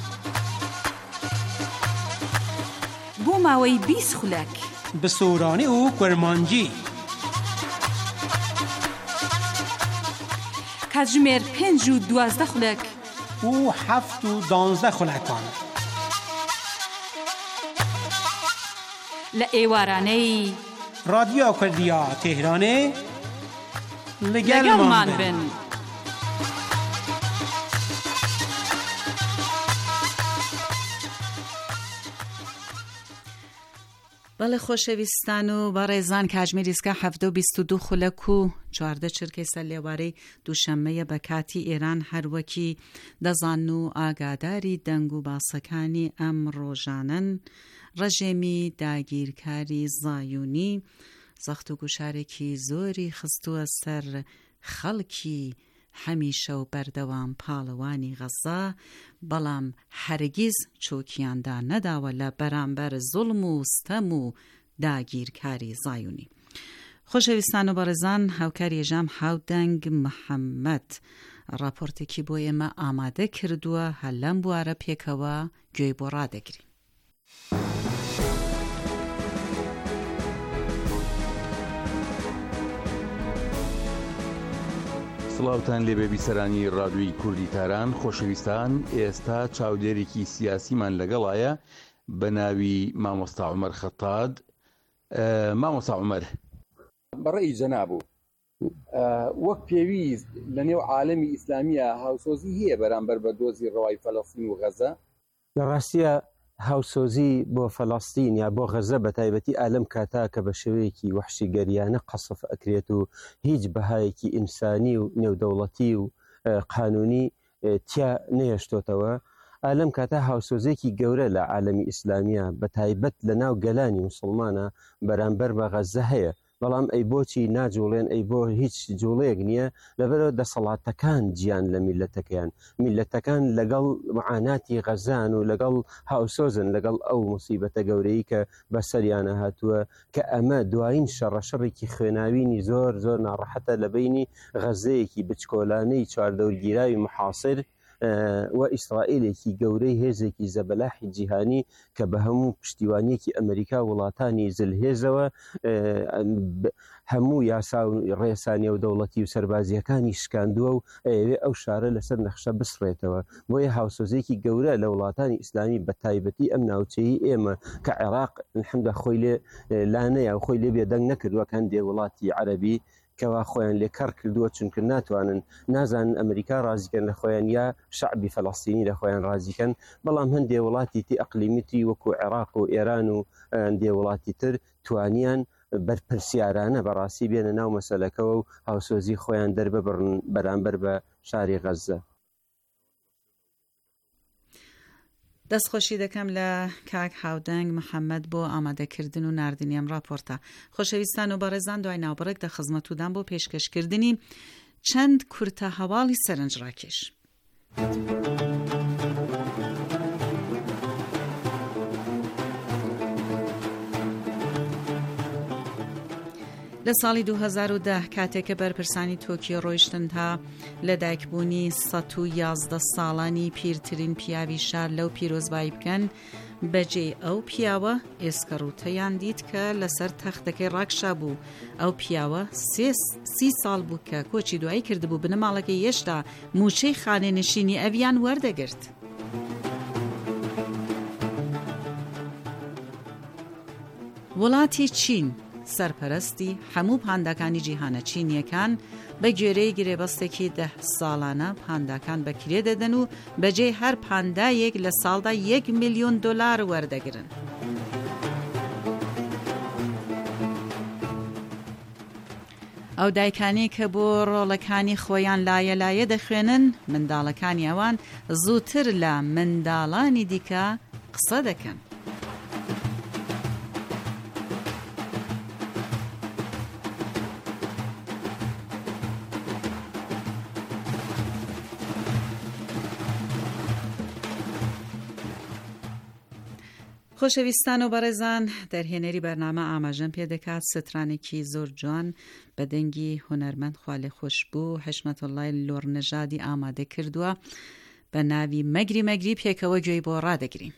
بۆ ماوەی بیست خولەک بە سۆرانێ و کورمانجی کاتژمێر پێنج و دوازدە خولەک و هەفت و دانزدە خولەکان لە ئێوارانەی رادیۆ کوردیا تهرانێ لەگەڵمان بن. بله خۆشەویستان و بەڕێزان کاتژمێریسکە هەفتە و بیست و دوو خولەک و چواردە چرکەی سەر لێوارەی دووشەممەیە بە کاتی ئێران هەروەکی دەزان و ئاگاداری دەنگ و باسەکانی ئەم ڕۆژانن. ڕەژێمی داگیرکاری زایونی زەخت و گوشارێکی زۆری خستووە سەر خەڵکی هەمیشە و بەردەوام پاڵەوانی غەزا، بەڵام هەرگیز چۆکیاندا نەداوە لە بەرامبەر زوڵم و ستەم و داگیرکاری زایونی. خۆشەویستان و بەڕێزان، هاوکاری ێژام هاودەنگ محەممەد راپۆرتێکی بۆ ئێمە ئامادە کردووە، هەر لەم بوارە پێکەوە گوێی بۆ ڕادەگرین. سڵاوتان لێ بێ بیسەرانی ڕادیۆی کوردی تاران. خۆشەویستان، ئێستا چاودێرێکی سیاسیمان لەگەڵایە بە ناوی مامۆستا عومەر خەتاد. مامۆستا عومەر، بەڕێی جەنابوو، وەک پێویست لە نێو عالەمی ئیسلامیە هاوسۆزی هەیە بەرامبەر بە دۆزی ڕەوای فەلەستین و غەزە؟ لە ڕاستیە هاوسۆزی بۆ فەڵاستین یا بۆ غەزە بە تایبەتی ئالەم کاتا کە بە شێوەیەکی وەحشی گەریانە قەسف ئەکرێت و هیچ بەهایەکی ئینسانی و نێودەوڵەتی و قانونی تیا نەهێشتۆتەوە ئالەم کاتا هاوسۆزێکی گەورە لە عالەمی ئیسلامیە بە تایبەت لە ناو گەلانی موسڵمانە بەرامبەر بە غەزە هەیە بەڵام ئەی بۆچی ناجوڵێن ئەی بۆ هیچ جوڵەیەک نییە لەبەرەوە دەسەڵاتەکان گیان لە میلەتەکەیان میلەتەکان لەگەڵ معاناتی غەزان و لەگەڵ هاوسۆزن لەگەڵ ئەو موسیبەتە گەورەی کە بەسەریانە هاتووە کە ئەمە دوایین شەڕەشەڕێکی خوێناوینی زۆر زۆر ناڕەحەتە لە بینی غەزەیەکی بچکۆلانەی چواردەورگیراوی محاصر و ئیسرائیلێکی گەورەی هێزێکی زەبەلاحی جیهانی کە بە هەموو پشتیوانیەکی ئەمریکا وڵاتانی زلهێزەوە هەموو یاسا و ڕێسانیە و دەوڵەتی و سەربازیەکانی شکاندووە و ئەوێ ئەو شارە لەسەر نەخشە بسڕێتەوە بۆیە هاوسۆزێکی گەورە لە وڵاتانی ئیسلامی بە تایبەتی ئەم ناوچەی ئێمە کە عێراق الحەمدە خۆی لێ لانەیە و خۆی لێ بێدەنگ نەکردووە هەندێک وڵاتی عەرەبی کەوا خۆیان لێ کار کردووە چونکە ناتوانن نازانن ئەمریکا ڕازیکەن لە خۆیان یا شعبی فەڵەستینی لە خۆیان ڕازیکەن بەڵام هەندێک وڵاتی تی ئەقلیمیتی وەکو عێراق و ئێران و هەندێک وڵاتی تر توانیان بەرپرسیارانە بەڕاستی بێنە ناو مەسەلەکەەوە و هاوسۆزی خۆیان دەرببڕن بەرامبەر بە شاری غەزە. دەستخۆشی دەکەم لە کاک هاودەنگ محەممەد بۆ ئامادەکردن و نردنی ئەم راپۆرتە. خۆشەویستان و بەڕێزان دوای ناوبڕێک دە خزمەتودان بۆ پێشکەشکردنی چەند کورتە هەواڵی سەرنجڕاکێش. لە ساڵی دوو هەزار و دە کاتێکە بەرپرسانی تۆکیۆ ڕۆیشتن تا لە دایکبوونی سەد و یازدە ساڵانی پیرترین پیاوی شار لەو پیرۆزبایی بکەن بەجێ ئەو پیاوە ئێسکەڕوتەیان دیت کە لەسەر تەختەکەی ڕاکشا بوو. ئەو پیاوە سی ساڵ بوو کە کۆچی دوایی کردبوو بنەماڵەکەی هێشتا موچەی خانێنشینی ئەڤیان وەردەگرت. وڵاتی چین سەرپەرستی هەموو پانداکانی جیهانە چینیەکان بە گوێرەی گرێبەستێکی دە ساڵانە پانداکان بەکرێ دەدەن و بەجێ هەر پاندایەک لە ساڵدا یەک میلیۆن دۆلار وەردەگرن. ئەو دایکانی کە بۆ ڕۆڵەکانی خۆیان لایە لایە دەخوێنن منداڵەکانی ئەوان زووتر لە منداڵانی دیکە قسە دەکەن. خۆشەویستان و بەڕێزان دەرهێنەری بەرنامە ئاماژەم پێ دەکات سترانێکی زۆر جوان بە دەنگی هونەرمەند خوالێ خۆش بوو حشمەتوڵای لۆڕنەژادی ئامادە کردووە بە ناوی مەگری مەگری پێکەوە گوێی بۆ ڕادەگرین.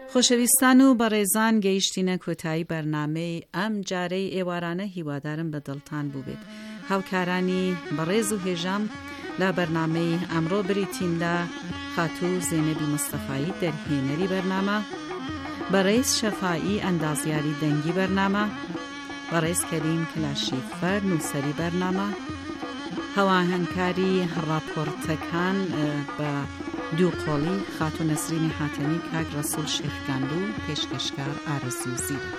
خۆشەویستان و بەڕێزان گەیشتینە کۆتایی بەرنامەی ئەم جارەی ئێوارانە هیوادارم بە دڵتان بوو بێت. هاوکارانی بەڕێز و هێژام لە بەرنامەی ئەمڕۆ بریتین لە خاتوو زێنەبی مستەفایی دەرهێنەری بەرنامە، بەڕێز شەفاعی ئەندازیاری دەنگی بەرنامە، بەڕێز کەریم کلاشیفەر نووسەری بەرنامە، هەواهەنگکاری راپۆرتەکان بە دوو قۆڵی خاتوو نەسرینی حاتەمی، کاک ڕەسوول شێخگاندو، پێشکەشکار ئارەزوو زیرەک.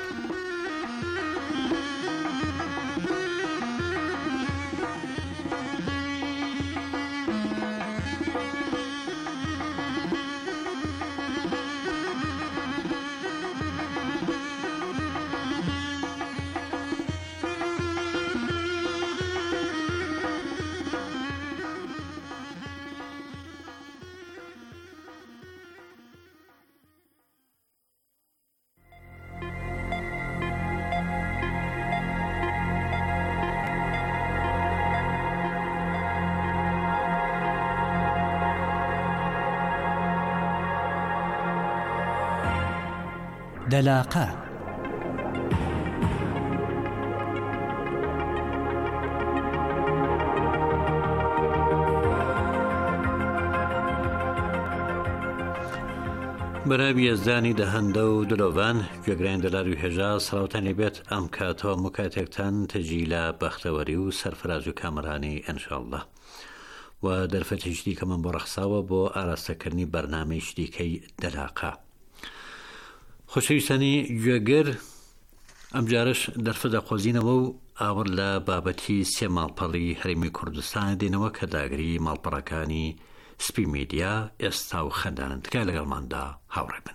دەلاقە بەرابی ئێزدانی دەهەندە و دلۆڤان گوێگران دەلاروی هێژا سەڵاوتان لێبێت ئەم کاتەوە مکاتێکتان تەجیلە بەختەوەری و سەرفراز و کامەرانی ئەنشاءالله و دەرفەتیشتی کە من بۆ ڕەخساوە بۆ ئاراستەکردنی بەرنامەی شتیکەی دەلاقە. خۆشەویستانی گوێگر، ئەم جارش دەرفە دەخۆزینەوە و ئاور لە بابەتی سێ ماڵپەڕی هەرێمی کوردستان دێنەوە کە داگری ماڵپەڕەکانی سپی میدیا ئێستا و خەندانن. تکای لەگەڵماندا هاوڕێ بن.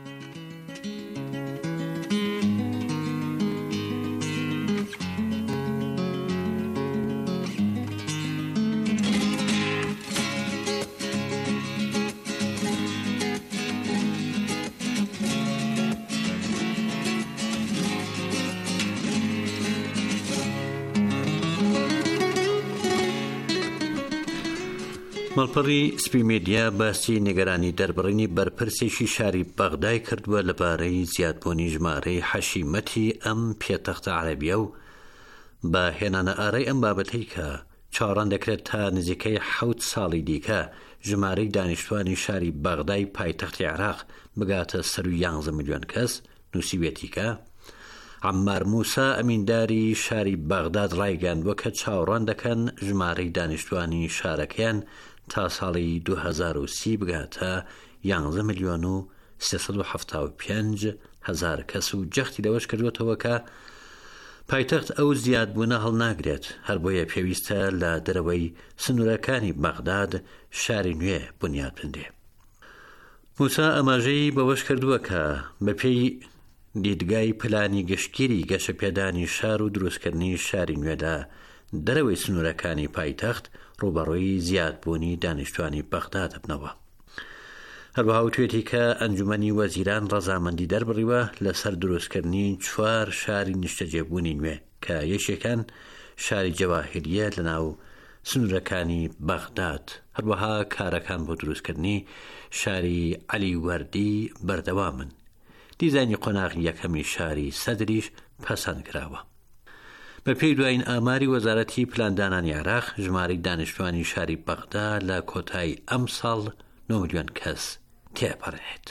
ماڵپەڕی سپی میدیا باسی نیگەرانی دەربڕینی بەرپرسێکی شاری بەغدای کردووە لەبارەی زیادبوونی ژمارەی حەشیمەتی ئەم پێتەختە عەرەبیە و بە هێنانە ئارەی ئەم بابەتەی کە چاوەڕان دەکرێت تا نزیکەی حەوت ساڵی دیکە ژمارەی دانیشتوانی شاری بەغدای پایتەختی عێراق بگاتە سەر و یانزە ملیۆن کەس، نووسیوێتی کە عەمار موسا ئەمینداری شاری بەغداد ڕایگەاندووە کە چاوەڕان دەکەن ژمارەی دانیشتوانی شارەکەیان تا ساڵی دوو هەزار و سی بگاتە یانزە ملیۆن و سێسەد و حەفتا و پێنج هەزار کەس و جەختی لەوەش کردوێتەوە کە پایتەخت ئەو زیادبوونە هەڵناگرێت، هەر بۆیە پێویستە لە دەرەوەی سنوورەکانی بەغداد شاری نوێ بنیاد بندێ. موسا ئەماژەی بەوەش کردووە کە بەپێی دیدگای پلانی گشتگیری گەشە پێدانی شار و دروستکردنی شاری نوێدا دەرەوەی سنوورەکانی پایتەخت ڕوبەڕۆی زیادبوونی دانیشتوانی بەغداد بنەوە. هەروەها وتوێتی کە ئەنجومەنی وەزیران ڕەزامەندی دەربڕیوە لەسەر دروستکردنی چوار شاری نیشتەجێبوونی نوێ کە یەکێکان شاری جەواهیریە لە ناو سنوورەکانی بەغداد. هەروەها کارەکان بۆ دروستکردنی شاری عەلی وەردی بەردەوامن. دیزانی قۆناغی یەکەمی شاری سەدریش پەسەند کراوە. بە پێی دوایین ئاماری وەزارەتی پلاندانانی عێراق ژمارەی دانیشتوانی شاری بەغدا لە کۆتایی ئەم ساڵ نۆ ملیۆن کەس تێپەڕێت.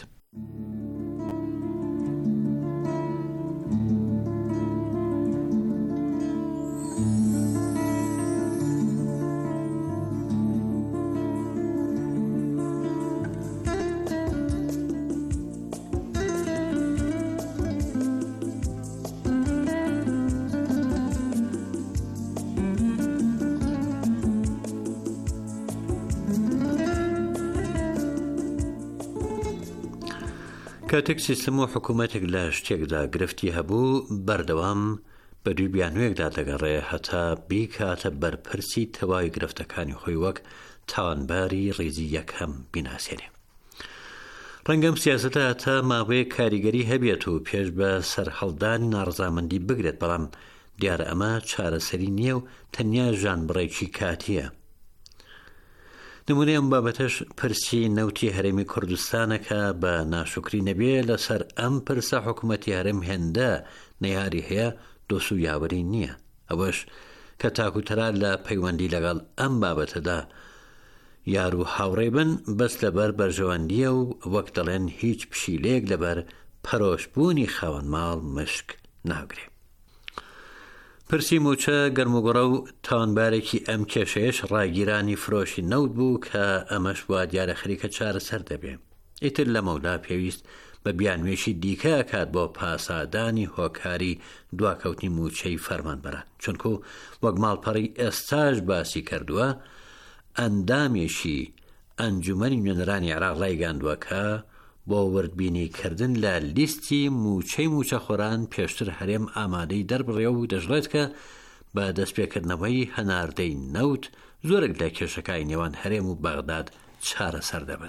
کاتێک سیستم و حکوومەتێک لە شتێکدا گرفتی هەبوو بەردەوام بە دوو بیانوەیەکدا دەگەڕێ هەتا بیکاتە بەرپرسی تەواوی گرفتەکانی خۆی وەک تاوانباری ڕێزی یەکەم بیناسێنێ. ڕەنگەم سیاسەتە هەتا ماوەیە کاریگەری هەبێت و پێش بە سەرهەڵدانی ناڕزامەندی بگرێت، بەڵام دیارە ئەمە چارەسەری نییە و تەنیا ژانبڕێکی کاتیە. نمونەی ئەم بابەتەش پرسی نەوتی هەرێمی کوردستانەکە بە ناشکری نەبێ لەسەر ئەم پرسە حکوومەتی هەرێم هێندە نەیاری هەیە دۆست و یاوەری نییە. ئەوەش کە تاکوتەرا لە پەیوەندی لەگەڵ ئەم بابەتەدا یار و هاوڕێ بن بەس لەبەر بەرژەوەندیە و وەک دەڵێن هیچ پشیلەیەک لەبەر پەرۆشبوونی خاوەن ماڵ مشک ناگرێ. پرسی موچە گەرموگوڕە و تاوانبارێکی ئەم کێشەیەش ڕاگیرانی فرۆشی نەوت بوو کە ئەمەش وا دیارە خەریکە چارەسەر دەبێ. ئیتر لەمەولا پێویست بە بیانوێشی دیکە ئەکات بۆ پاسادانی هۆکاری دواکەوتنی موچەی فەرمانبەران، چونکو وەک ماڵپەڕی ئێستاش باسی کردووە ئەندامێکی ئەنجومەنی نوێنەرانی عێراق ڕایگاندووە کە بۆ وردبینیکردن لە لیستی موچەی موچەخۆران پێشتر هەرێم ئامادەی دەربڕێ و دەژڵێت کە بە دەستپێکردنەوەی هەناردەی نەوت زۆرێک لە کێشەکانی نێوان هەرێم و بەغداد چارەسەر دەبن.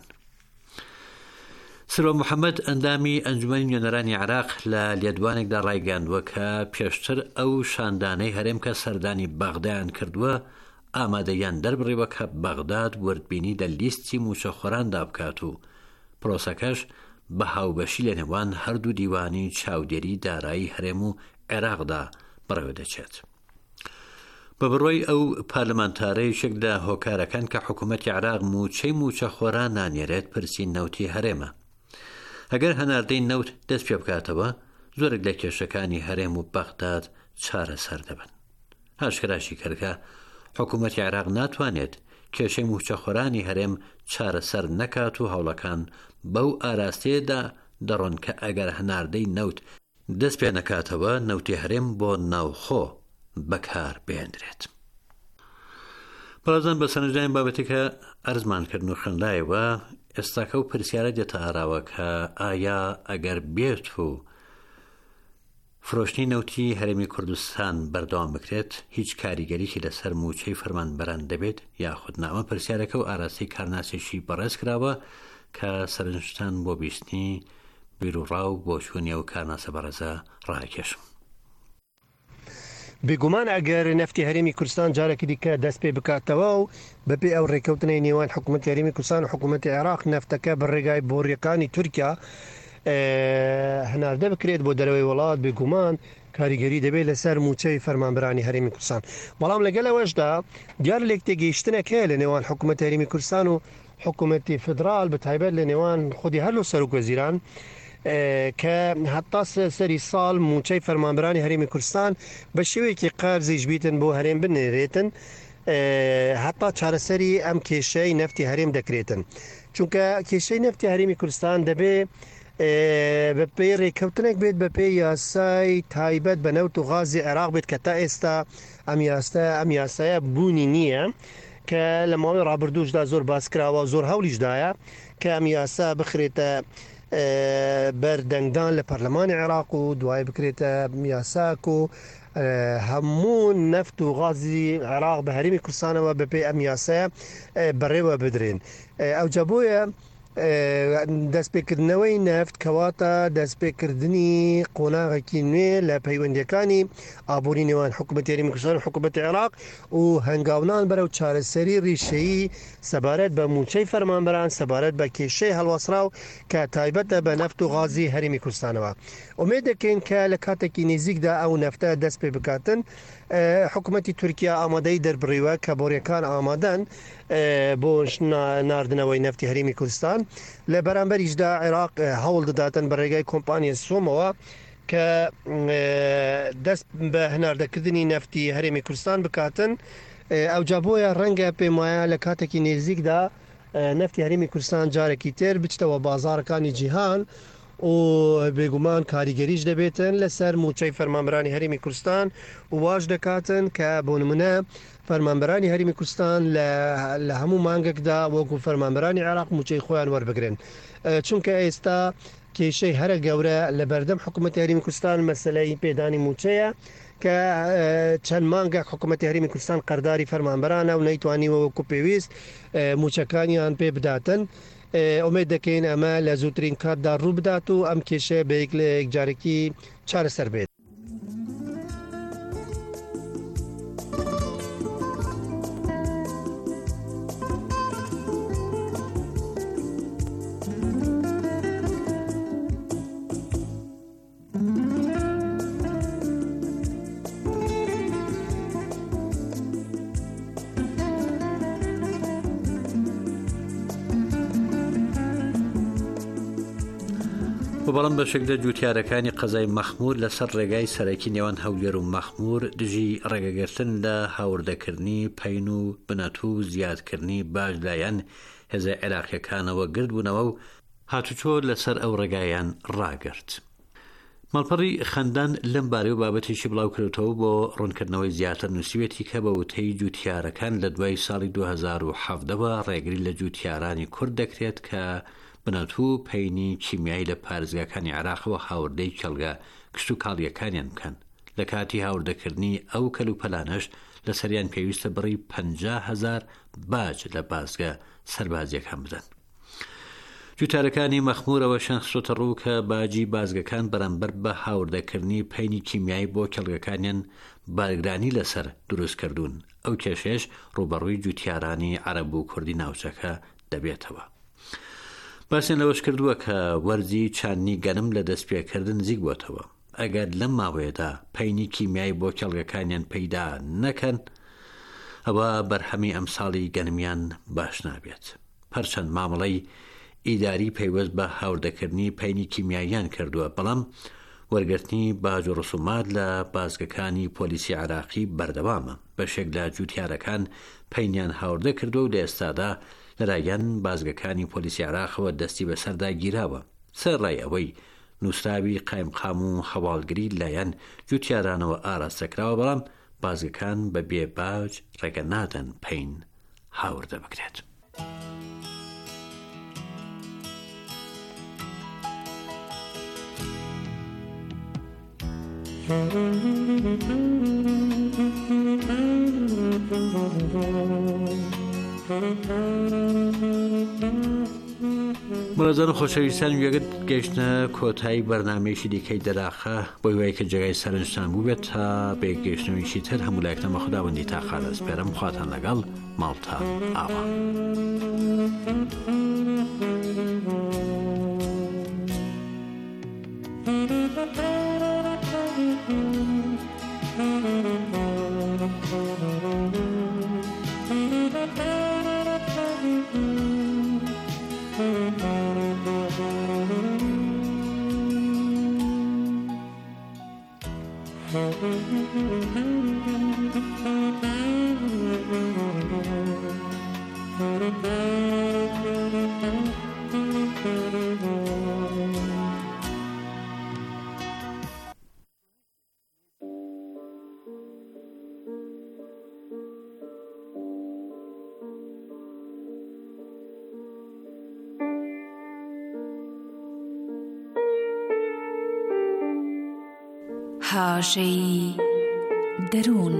سرۆ محەممەد ئەندامی ئەنجومەنی نوێنەرانی عێراق لە لێدوانێکدا ڕایگاندووە کە پێشتر ئەو شاندانەی هەرێم کە سەردانی بەغدایان کردووە ئامادەیان دەربڕێوە کە بەغداد وردبینی لە لیستی موچەخۆراندا بکات و پرۆسەکەش بە هاوبەشی لە نێوان هەردوو دیوانی چاودێری دارایی هەرێم و عێراقدا بڕێوە دەچێت. بە بڕۆی ئەو پارلەمانتارەیەکێک لە هۆکارەکان کە حکوومەتی عێراق موچەی موچەخۆران نانێرێت پرسی نەوتی هەرێمە. ئەگەر هەناردەی نەوت دەست پێ بکاتەوە زۆرێک لە کێشەکانی هەرێم و بەغداد چارەسەر دەبن. هاشکراشی کردکە حکوومەتی عێراق ناتوانێت کێشەی موچەخۆرانی هەرێم چارەسەر نەکات و هەوڵەکان بەو ئاراستەیەدا دەڕۆن کە ئەگەر هەناردەی نەوت دەست پێ نەکاتەوە نەوتی هەرێم بۆ ناوخۆ بەکار بێندرێت. بەڵازان بە سەرنجدانی بابەتێکە ئەرزمانکردن و خوێندایەوە ئێستاکە و پرسیارە دێتە ئاراوە کە ئایا ئەگەر بێت و فرۆشتنی نەوتی هەرێمی کوردستان بەردەوام بکرێت هیچ کاریگەریکی لەسەر موچەی فەرمانبەران دەبێت یاخود نامە پرسیارەکە و ئاراستی کارناسێکی بەڕێز کراوە کە سەرنجشتان بۆ بیستنی بیرروڕاو بۆ چوونی و کارناسە بەڕێزە ڕاکێشم. بێگومان ئەگەر نەفتی هەرێمی کوردستان جارێکی دیکە دەست پێ بکاتەوە و بەپێ ئەو ڕێکەوتنەی نێوان حکوومەتی هەرێمی کوردستان و حکوومەتی عێراق نەفتەکە بە ڕێگای بۆڕیەکانی تورکیا هەناردە بکرێت بۆ دەرەوەی وڵات، بێگومان کاریگەری دەبێت لەسەر موچەی فەرمانبەرانی هەرێمی کوردستان. بەڵام لەگەلەوەشدا دیار لێک تێگەیشتنێک هەیە لە نێوان حکوومەتی هەرێمی کوردستان و حکوومەتی فدرال بە تایبەت لە نێوان خودی هەر لە سەرۆکوەزیران کە هەتا سەری ساڵ موچەی فەرمانبەرانی هەرێمی کوردستان بە شێوەیەکی قەرزیش بیتن بۆ هەرێم بنێرێتن هەتا چارەسەری ئەم کێشەی نەفتی هەرێم دەکرێتن، چونکە کێشەی نەفتی هەرێمی کوردستان دەبێت بە پێی ڕێککەوتنێک بێت بە پێی یاسای تایبەت بە نەوت و غازی عێراق بێت کە تا ئێستا ئەم یاستە ئەم یاسایە بوونی نییە کە لە ماوەی ڕابردووشدا زۆر باسکراوە زۆر هەولیشدایە کە ئەم یاسا بخرێتە بەردەنگدان لە پەرلەمانی عێراق و دوای بکرێتە یاساک و هەموو نەفت و غازی عێراق بە هەرێمی کوردستانەوە بە پێی ئەم یاسایە بەڕێوە بدرێن. ئەوجا بۆیە دەستپێکردنەوەی نەفت کەواتە دەستپێکردنی قۆناغێکی نوێ لە پەیوەندیەکانی ئابووری نێوان حکوومەتی هەرێمی کوردستان و حکوومەتی عێراق و هەنگاونان بەرەو چارەسەری ڕیشەیی سەبارەت بە موچەی فەرمانبەران سەبارەت بە کێشەی هەڵوەسراو کە تایبەتە بە نەفت و غازی هەرێمی کوردستانەوە. ئومێد دەکەین کە لە کاتێکی نزیکدا ئەو نەفتە دەست پێ بکاتن. حکوومەتی تورکیا ئامادەی دەربڕیوە کە بۆڕیەکان ئامادەن بۆ ناردنەوەی نەفتی هەرێمی کوردستان لە بەرامبەریشدا عێراق هەوڵ دەداتن بە ڕێگای کۆمپانیە سۆمەوە کە دەست بە هەناردەکردنی نەفتی هەرێمی کوردستان بکاتن. ئەوجا بۆیە ڕەنگە پێم وایە لە کاتێکی نێزیکدا نەفتی هەرێمی کوردستان جارێکی تر بچتەوە بازارەکانی جیهان و بێگومان کاریگەریش دەبێتن لەسەر موچەی فەرمانبەرانی هەرێمی کوردستان و واش دەکاتن کە بۆ نمونە فەرمانبەرانی هەرێمی کوردستان لە هەموو مانگێکدا وەکو فەرمانبەرانی عێراق موچەی خۆیان وەربگرن، چونکە ئێستا کێشەی هەرە گەورە لە بەردەم حکوومەتی هەرێمی کوردستان مەسەلەی پێدانی موچەیە کە چەند مانگە حکوومەتی هەرێمی کوردستان قەرداری فەرمانبەرانە و نەیتوانیوە وەکو پێویست موچەکانیان پێ بداتن. ئومێد دەکەین ئەمە لە زووترین کاتدا ڕوو بدات و ئەم کێشەیە بە یەک لە یەکجارێکی چارەسەر بێت. و بەڵام بەشێکدا جوتیارەکانی قەزای مەخمور لەسەر ڕێگای سەرەکی نێوان هەولێر و مەخمور دژی ڕێگەگرتن لە هاوردەکردنی پەین و بنەت و زیادکردنی باش لایەن هێزە عێراقیەکانەوە گرت بوونەوە و هاتوچۆ لەسەر ئەو ڕێگایان ڕاگرت. ماڵپەڕی خەندان لەم بارەی و بابەتێکی بڵاو کردەوە بۆ ڕوونکردنەوەی زیاتر نووسیوێتی کە بە وتەی جوتیارەکان لە دوای ساڵی دوو هەزار و حەڤدەوە ڕێگری لە جوتیارانی کورد دەکرێت کە بنەت و پەینی کیمیایی لە پارێزگاکانی عێراقەوە هاوردەی کەڵگە کشت و کاڵیەکانیان بکەن. لە کاتی هاوردەکردنی ئەو کەلوپەلانەش لە سەریان پێویستە بڕی پەنجا هەزار باج لە بازگە سەربازیەکان بدەن. جوتارەکانی مەخمورەوە شان خستۆتە ڕوو کە باجی بازگەکان بەرامبەر بە هاوردەکردنی پەینی کیمیایی بۆ کەڵگەکانیان بارگرانی لەسەر دروست کردوون. ئەو کێشەش ڕوبەڕووی جوتیارانی عەرەب و کوردی ناوچەکە دەبێتەوە. باسییان لەوەش کردووە کە وەرزی چاندنی گەنم لە دەستپێکردن نزیک بۆتەوە. ئەگەر لەم ماوەیەدا پەینی کیمیایی بۆ کەڵگەکانیان پەیدا نەکەن ئەوە بەرهەمی ئەمساڵی گەنمیان باش نابێت. هەرچەند مامەڵەی ئیداری پەیوەست بە هاوردەکردنی پەینی کیمیاییان کردووە، بەڵام وەرگرتنی باج و ڕسومات لە بازگەکانی پۆلیسی عێراقی بەردەوامە. بەشێک لە جوتیارەکان پەینیان هاوردە کردووە و لە ئێستادا لەلایەن بازگەکانی پۆلیسی عێراقەوە دەستی بەسەردا گیراوە. سەرڕای ئەوەی نووسراوی قایمقام و هەواڵگری لایەن جوتیارانەوە ئاراستەکراوە، بەڵام بازگەکان بە بێ باج ڕێگە نادەن پەین هاوردە بکرێت. بەڕێزان و خۆشەویستان، وێگت گەیشتە کۆتایی بەرنامەیەکی دیکەی دەراخە بۆی وایە کە جێگای سەرنجتان بوو بێت تا بێگەیشتنەوەیکی تر هەموو لایەکتەمە خوداوەندی تاقا دەسپێرم. خواتان لەگەڵ ماڵتا ئاوا. هاژەی دەروون.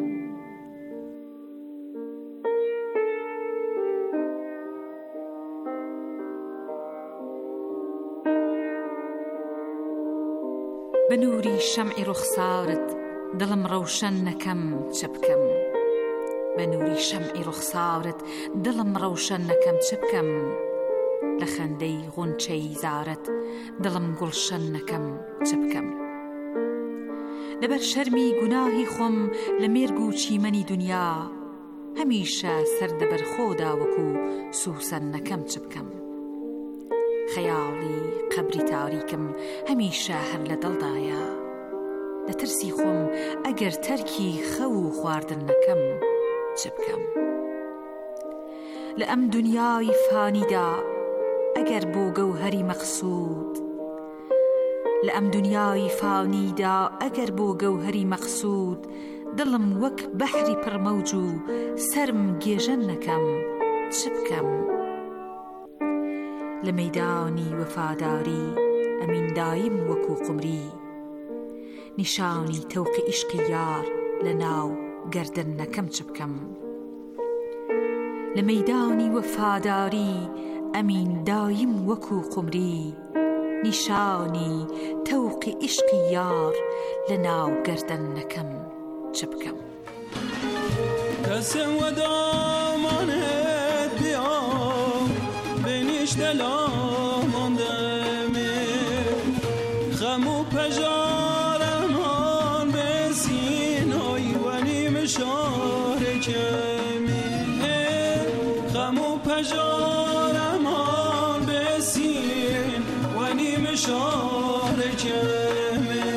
بە نووری شەمعی ڕوخسارت دڵم ڕەوشەن نەکەم چ بکەم. بە نووری شەمعی ڕوخسارت دڵم ڕەوشەن نەکەم چ بکەم. لە خەندەی غونچەی زارت دڵم گوڵشەن نەکەم چ بکەم. لەبەر شەرمی گوناهی خۆم لە مێرگ و چیمەنی دنیا هەمیشە سەردەبەر خۆدا وەکو سوسەن نەکەم چ بکەم. خەیاڵی قەبری تاریکم هەمیشە هەر لە دڵدایە. لە ترسی خۆم ئەگەر تەرکی خەو و خواردن نەکەم چ بکەم. لە ئەم دنیای فانیدا ئەگەر بۆ گەوهەری مەقسوود، لە ئەم دنیای فانیدا ئەگەر بۆ گەوهەری مەقسوود دڵم وەک بەحری پڕمەوج و سەرم گێژەن نەکەم چ بکەم. لە مەیدانی وەفاداری ئەمین دایم وەکو قمری، نیشانی تەوقی عیشقی یار لە ناو گەردن نەکەم چ بکەم. لە مەیدانی وەفاداری ئەمین دایم وەکو قمری، نیشانی تەوقی عیشقی یار لە ناو گەردن نەکەم چ بکەم. کەسم وەدامانێت بیا بێنیش دەلاماندەمێ خەم و پەژارەمان بێسینۆی وەنی مشارێکەمێ خەم و پەژارەمان بێسین وەنی فشار کمه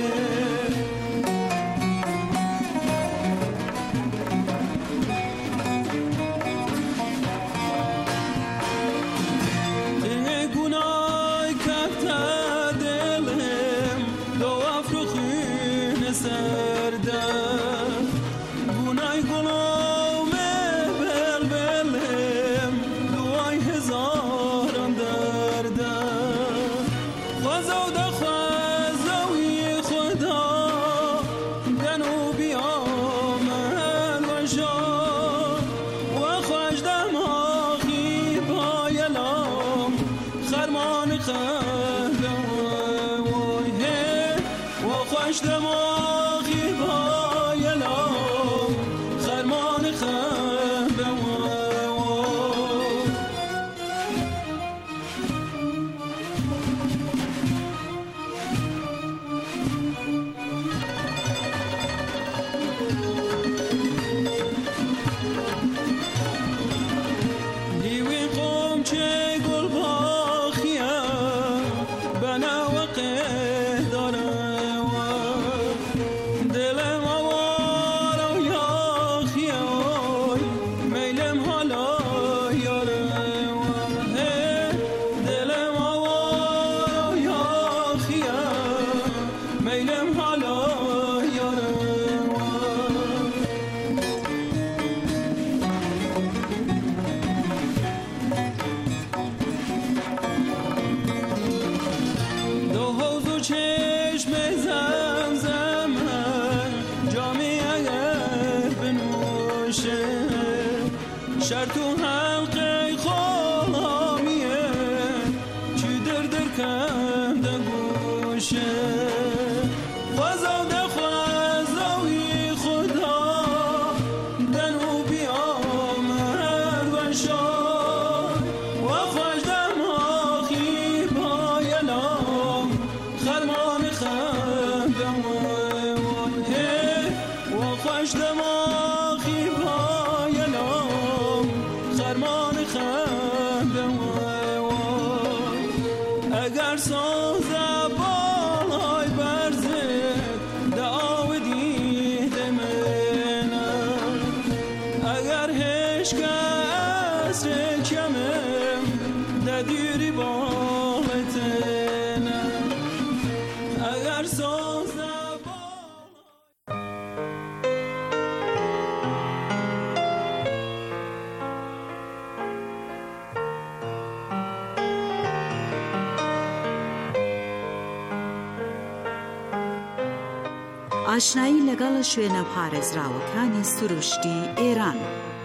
ئاشنایی لەگەڵ شوێنە پارێزراوەکانی سروشتی ئێران.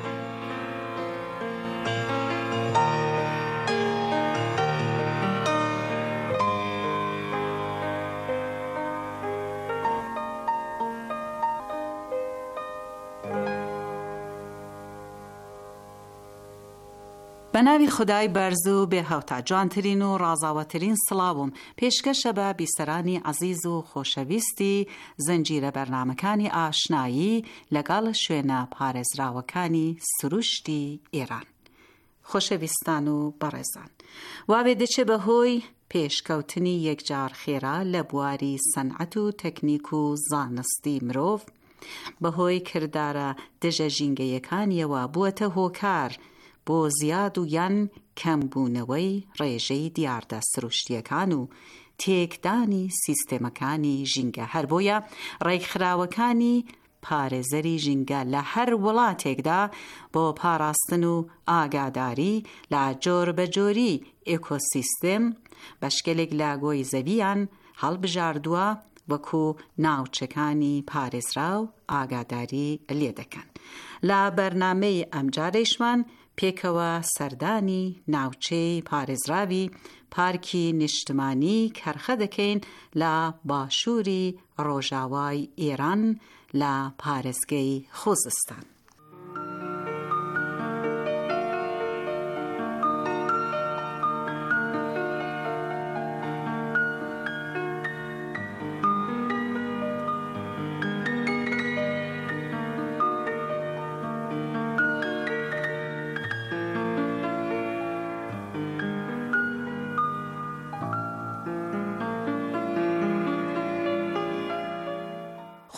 بەناوی خودای بەرز و بێ هەوتا جوانترین و ڕازاوەترین سڵاوم پێشکەشە بە بیسەرانی عەزیز و خۆشەویستی زنجیرە بەرنامەکانی ئاشنایی لەگەڵ شوێنە پارێزراوەکانی سروشتی ئێران. خۆشەویستان و بەڕێزان، وابێ دەچێ بەهۆی پێشکەوتنی یەکجار خێرا لە بواری سەنعەت و تەکنیک و زانستی مرۆڤ، بەهۆی کردارە دژە ژینگەیەکانیەوە بووەتە هۆکار بۆ زیاد و یان کەمبوونەوەی ڕێژەی دیاردە سروشتیەکان و تێکدانی سیستێمەکانی ژینگە. هەر بۆیە ڕێکخراوەکانی پارێزەری ژینگە لە هەر وڵاتێکدا بۆ پاراستن و ئاگاداری لە جۆر بەجۆری ئێکۆسیستێم بەشکێلێک لە گۆی زەویان هەڵبژاردووە وەکو ناوچەکانی پارێزرا و ئاگاداری لێ دەکەن. لە بەرنامەی ئەمجارەیشمان پێکەوە سەردانی ناوچەی پارێزراوی پارکی نیشتمانی کەرخە دەکەین لە باشووری ڕۆژاوای ئێران لە پارێزگەی خوزستان.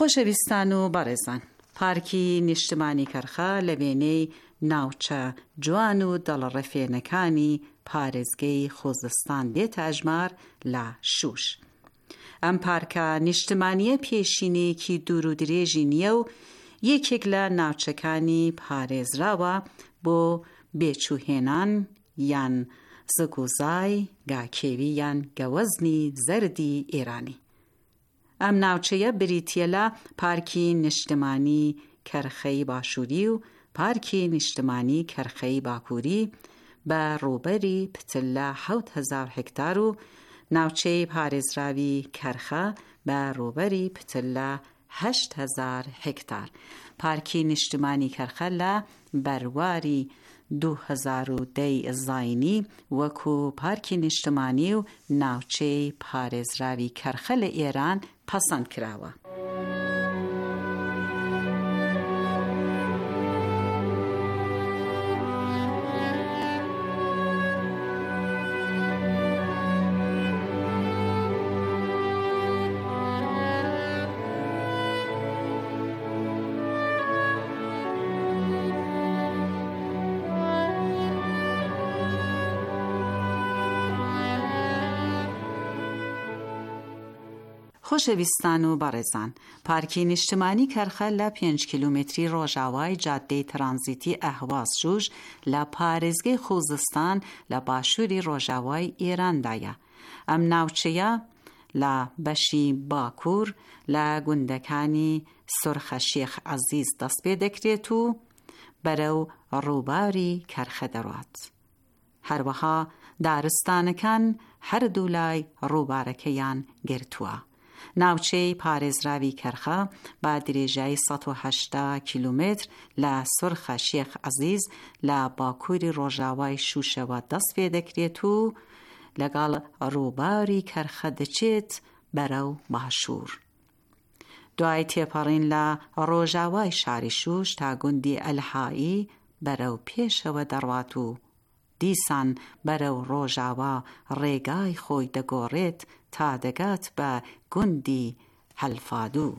خۆشەویستان و بەڕێزان، پارکی نیشتمانی کەرخە لە وێنەی ناوچە جوان و دڵڕەفێنەکانی پارێزگەی خۆزستان دێتە ئەژمار لە شوش. ئەم پارکە نیشتمانیە پێشینەیەکی دوور و درێژی نییە و یەکێک لە ناوچەکانی پارێزراوە بۆ بێچوهێنان یان زگوزای گاکێوی یان گەوەزنی زەردی ئێرانی. ئەم ناوچەیە بریتیە لە پارکی نیشتمانی کەرخەی باشووری و پارکی نیشتمانی کەرخەی باکووری بە ڕووبەری پتل لە حەوت هەزار هێکتار و ناوچەی پارێزراوی کەرخە بە ڕووبەری پتل لە هەشت هەزار هێکتار. پارکی نیشتمانی کەرخە لە بەرواری دوو هەزار و دەی زاینی وەکو پارکی نیشتمانی و ناوچەی پارێزراوی کەرخە لە ئێران پەسەند کراوە. خۆشەویستان و بەڕێزان، پارکی نیشتمانی کەرخە لە پێنج کیلومتری ڕۆژاوای جادەی ترانزیتی ئەهواز شوش لە پارێزگەی خوزستان لە باشووری ڕۆژاوای ئێراندایە. ئەم ناوچەیە لە بەشی باکوور لە گوندەکانی سورخە شێخ عەزیز دەست پێ دەکرێت و بەرەو ڕووباری کەرخە دەڕات. هەروەها دارستانەکان هەردوو لای ڕووبارەکەیان گرتووە. ناوچەی پارێزراوی کەرخە با درێژایی سەد و هەشتا کیلومتر لە سورخە شێخ عەزیز لە باکووری ڕۆژاوای شوشەوە دەست پێ دەکرێت و لەگەڵ ڕووباری کەرخە دەچێت بەرەو باشوور. دوای تێپەڕین لە ڕۆژاوای شاری شوش تا گوندی ئەلحایی بەرەو پێشەوە دەڕوات و دیسان بەرەو ڕۆژاوا ڕێگای خۆی دەگۆڕێت تا دەگات بە گوندی هەلفادوو.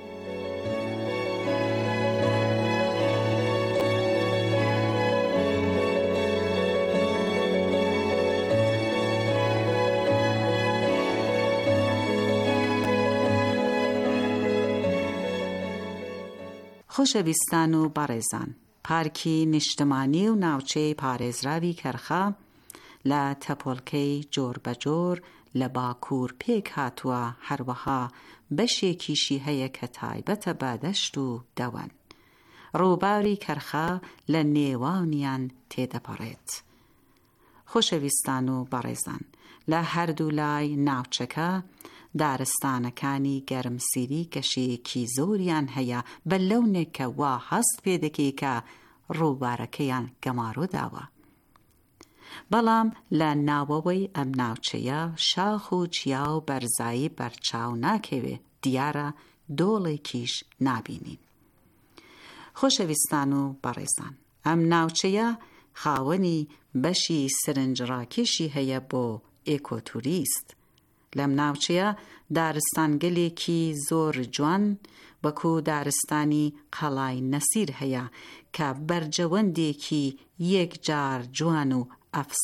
خۆشەویستان و بەڕێزان، پارکی نیشتمانی و ناوچەی پارێزراوی کەرخە لە تەپۆڵکەی جۆر بەجۆر لە باکوور پێک هاتووە، هەروەها بەشێکیشی هەیە کە تایبەتە بە دەشت و دەوەن. ڕووباری کەرخە لە نێوانیان تێدەپەڕێت. خۆشەویستان و بەڕێزان، لە هەردوو لای ناوچەکە دارستانەکانی گەرمسیری کەشەیەکی زۆریان هەیە بە لەونێکە وا هەست پێ دەکەی کە ڕووبارەکەیان گەمارۆ داوە. بەڵام لە ناوەوەی ئەم ناوچەیە شاخ و چیا و بەرزایی بەرچاو ناکەوێ، دیارە دۆڵێکیش نابینین. خۆشەویستان و بەڕێزان، ئەم ناوچەیە خاوەنی بەشی سرنجڕاکێشی هەیە بۆ ئێکۆتوریست. لەم ناوچەیە دارستانگەلێکی زۆر جوان وەکو دارستانی قەڵای نەسیر هەیە کە بەرجەوەندێکی یەکجار جوان و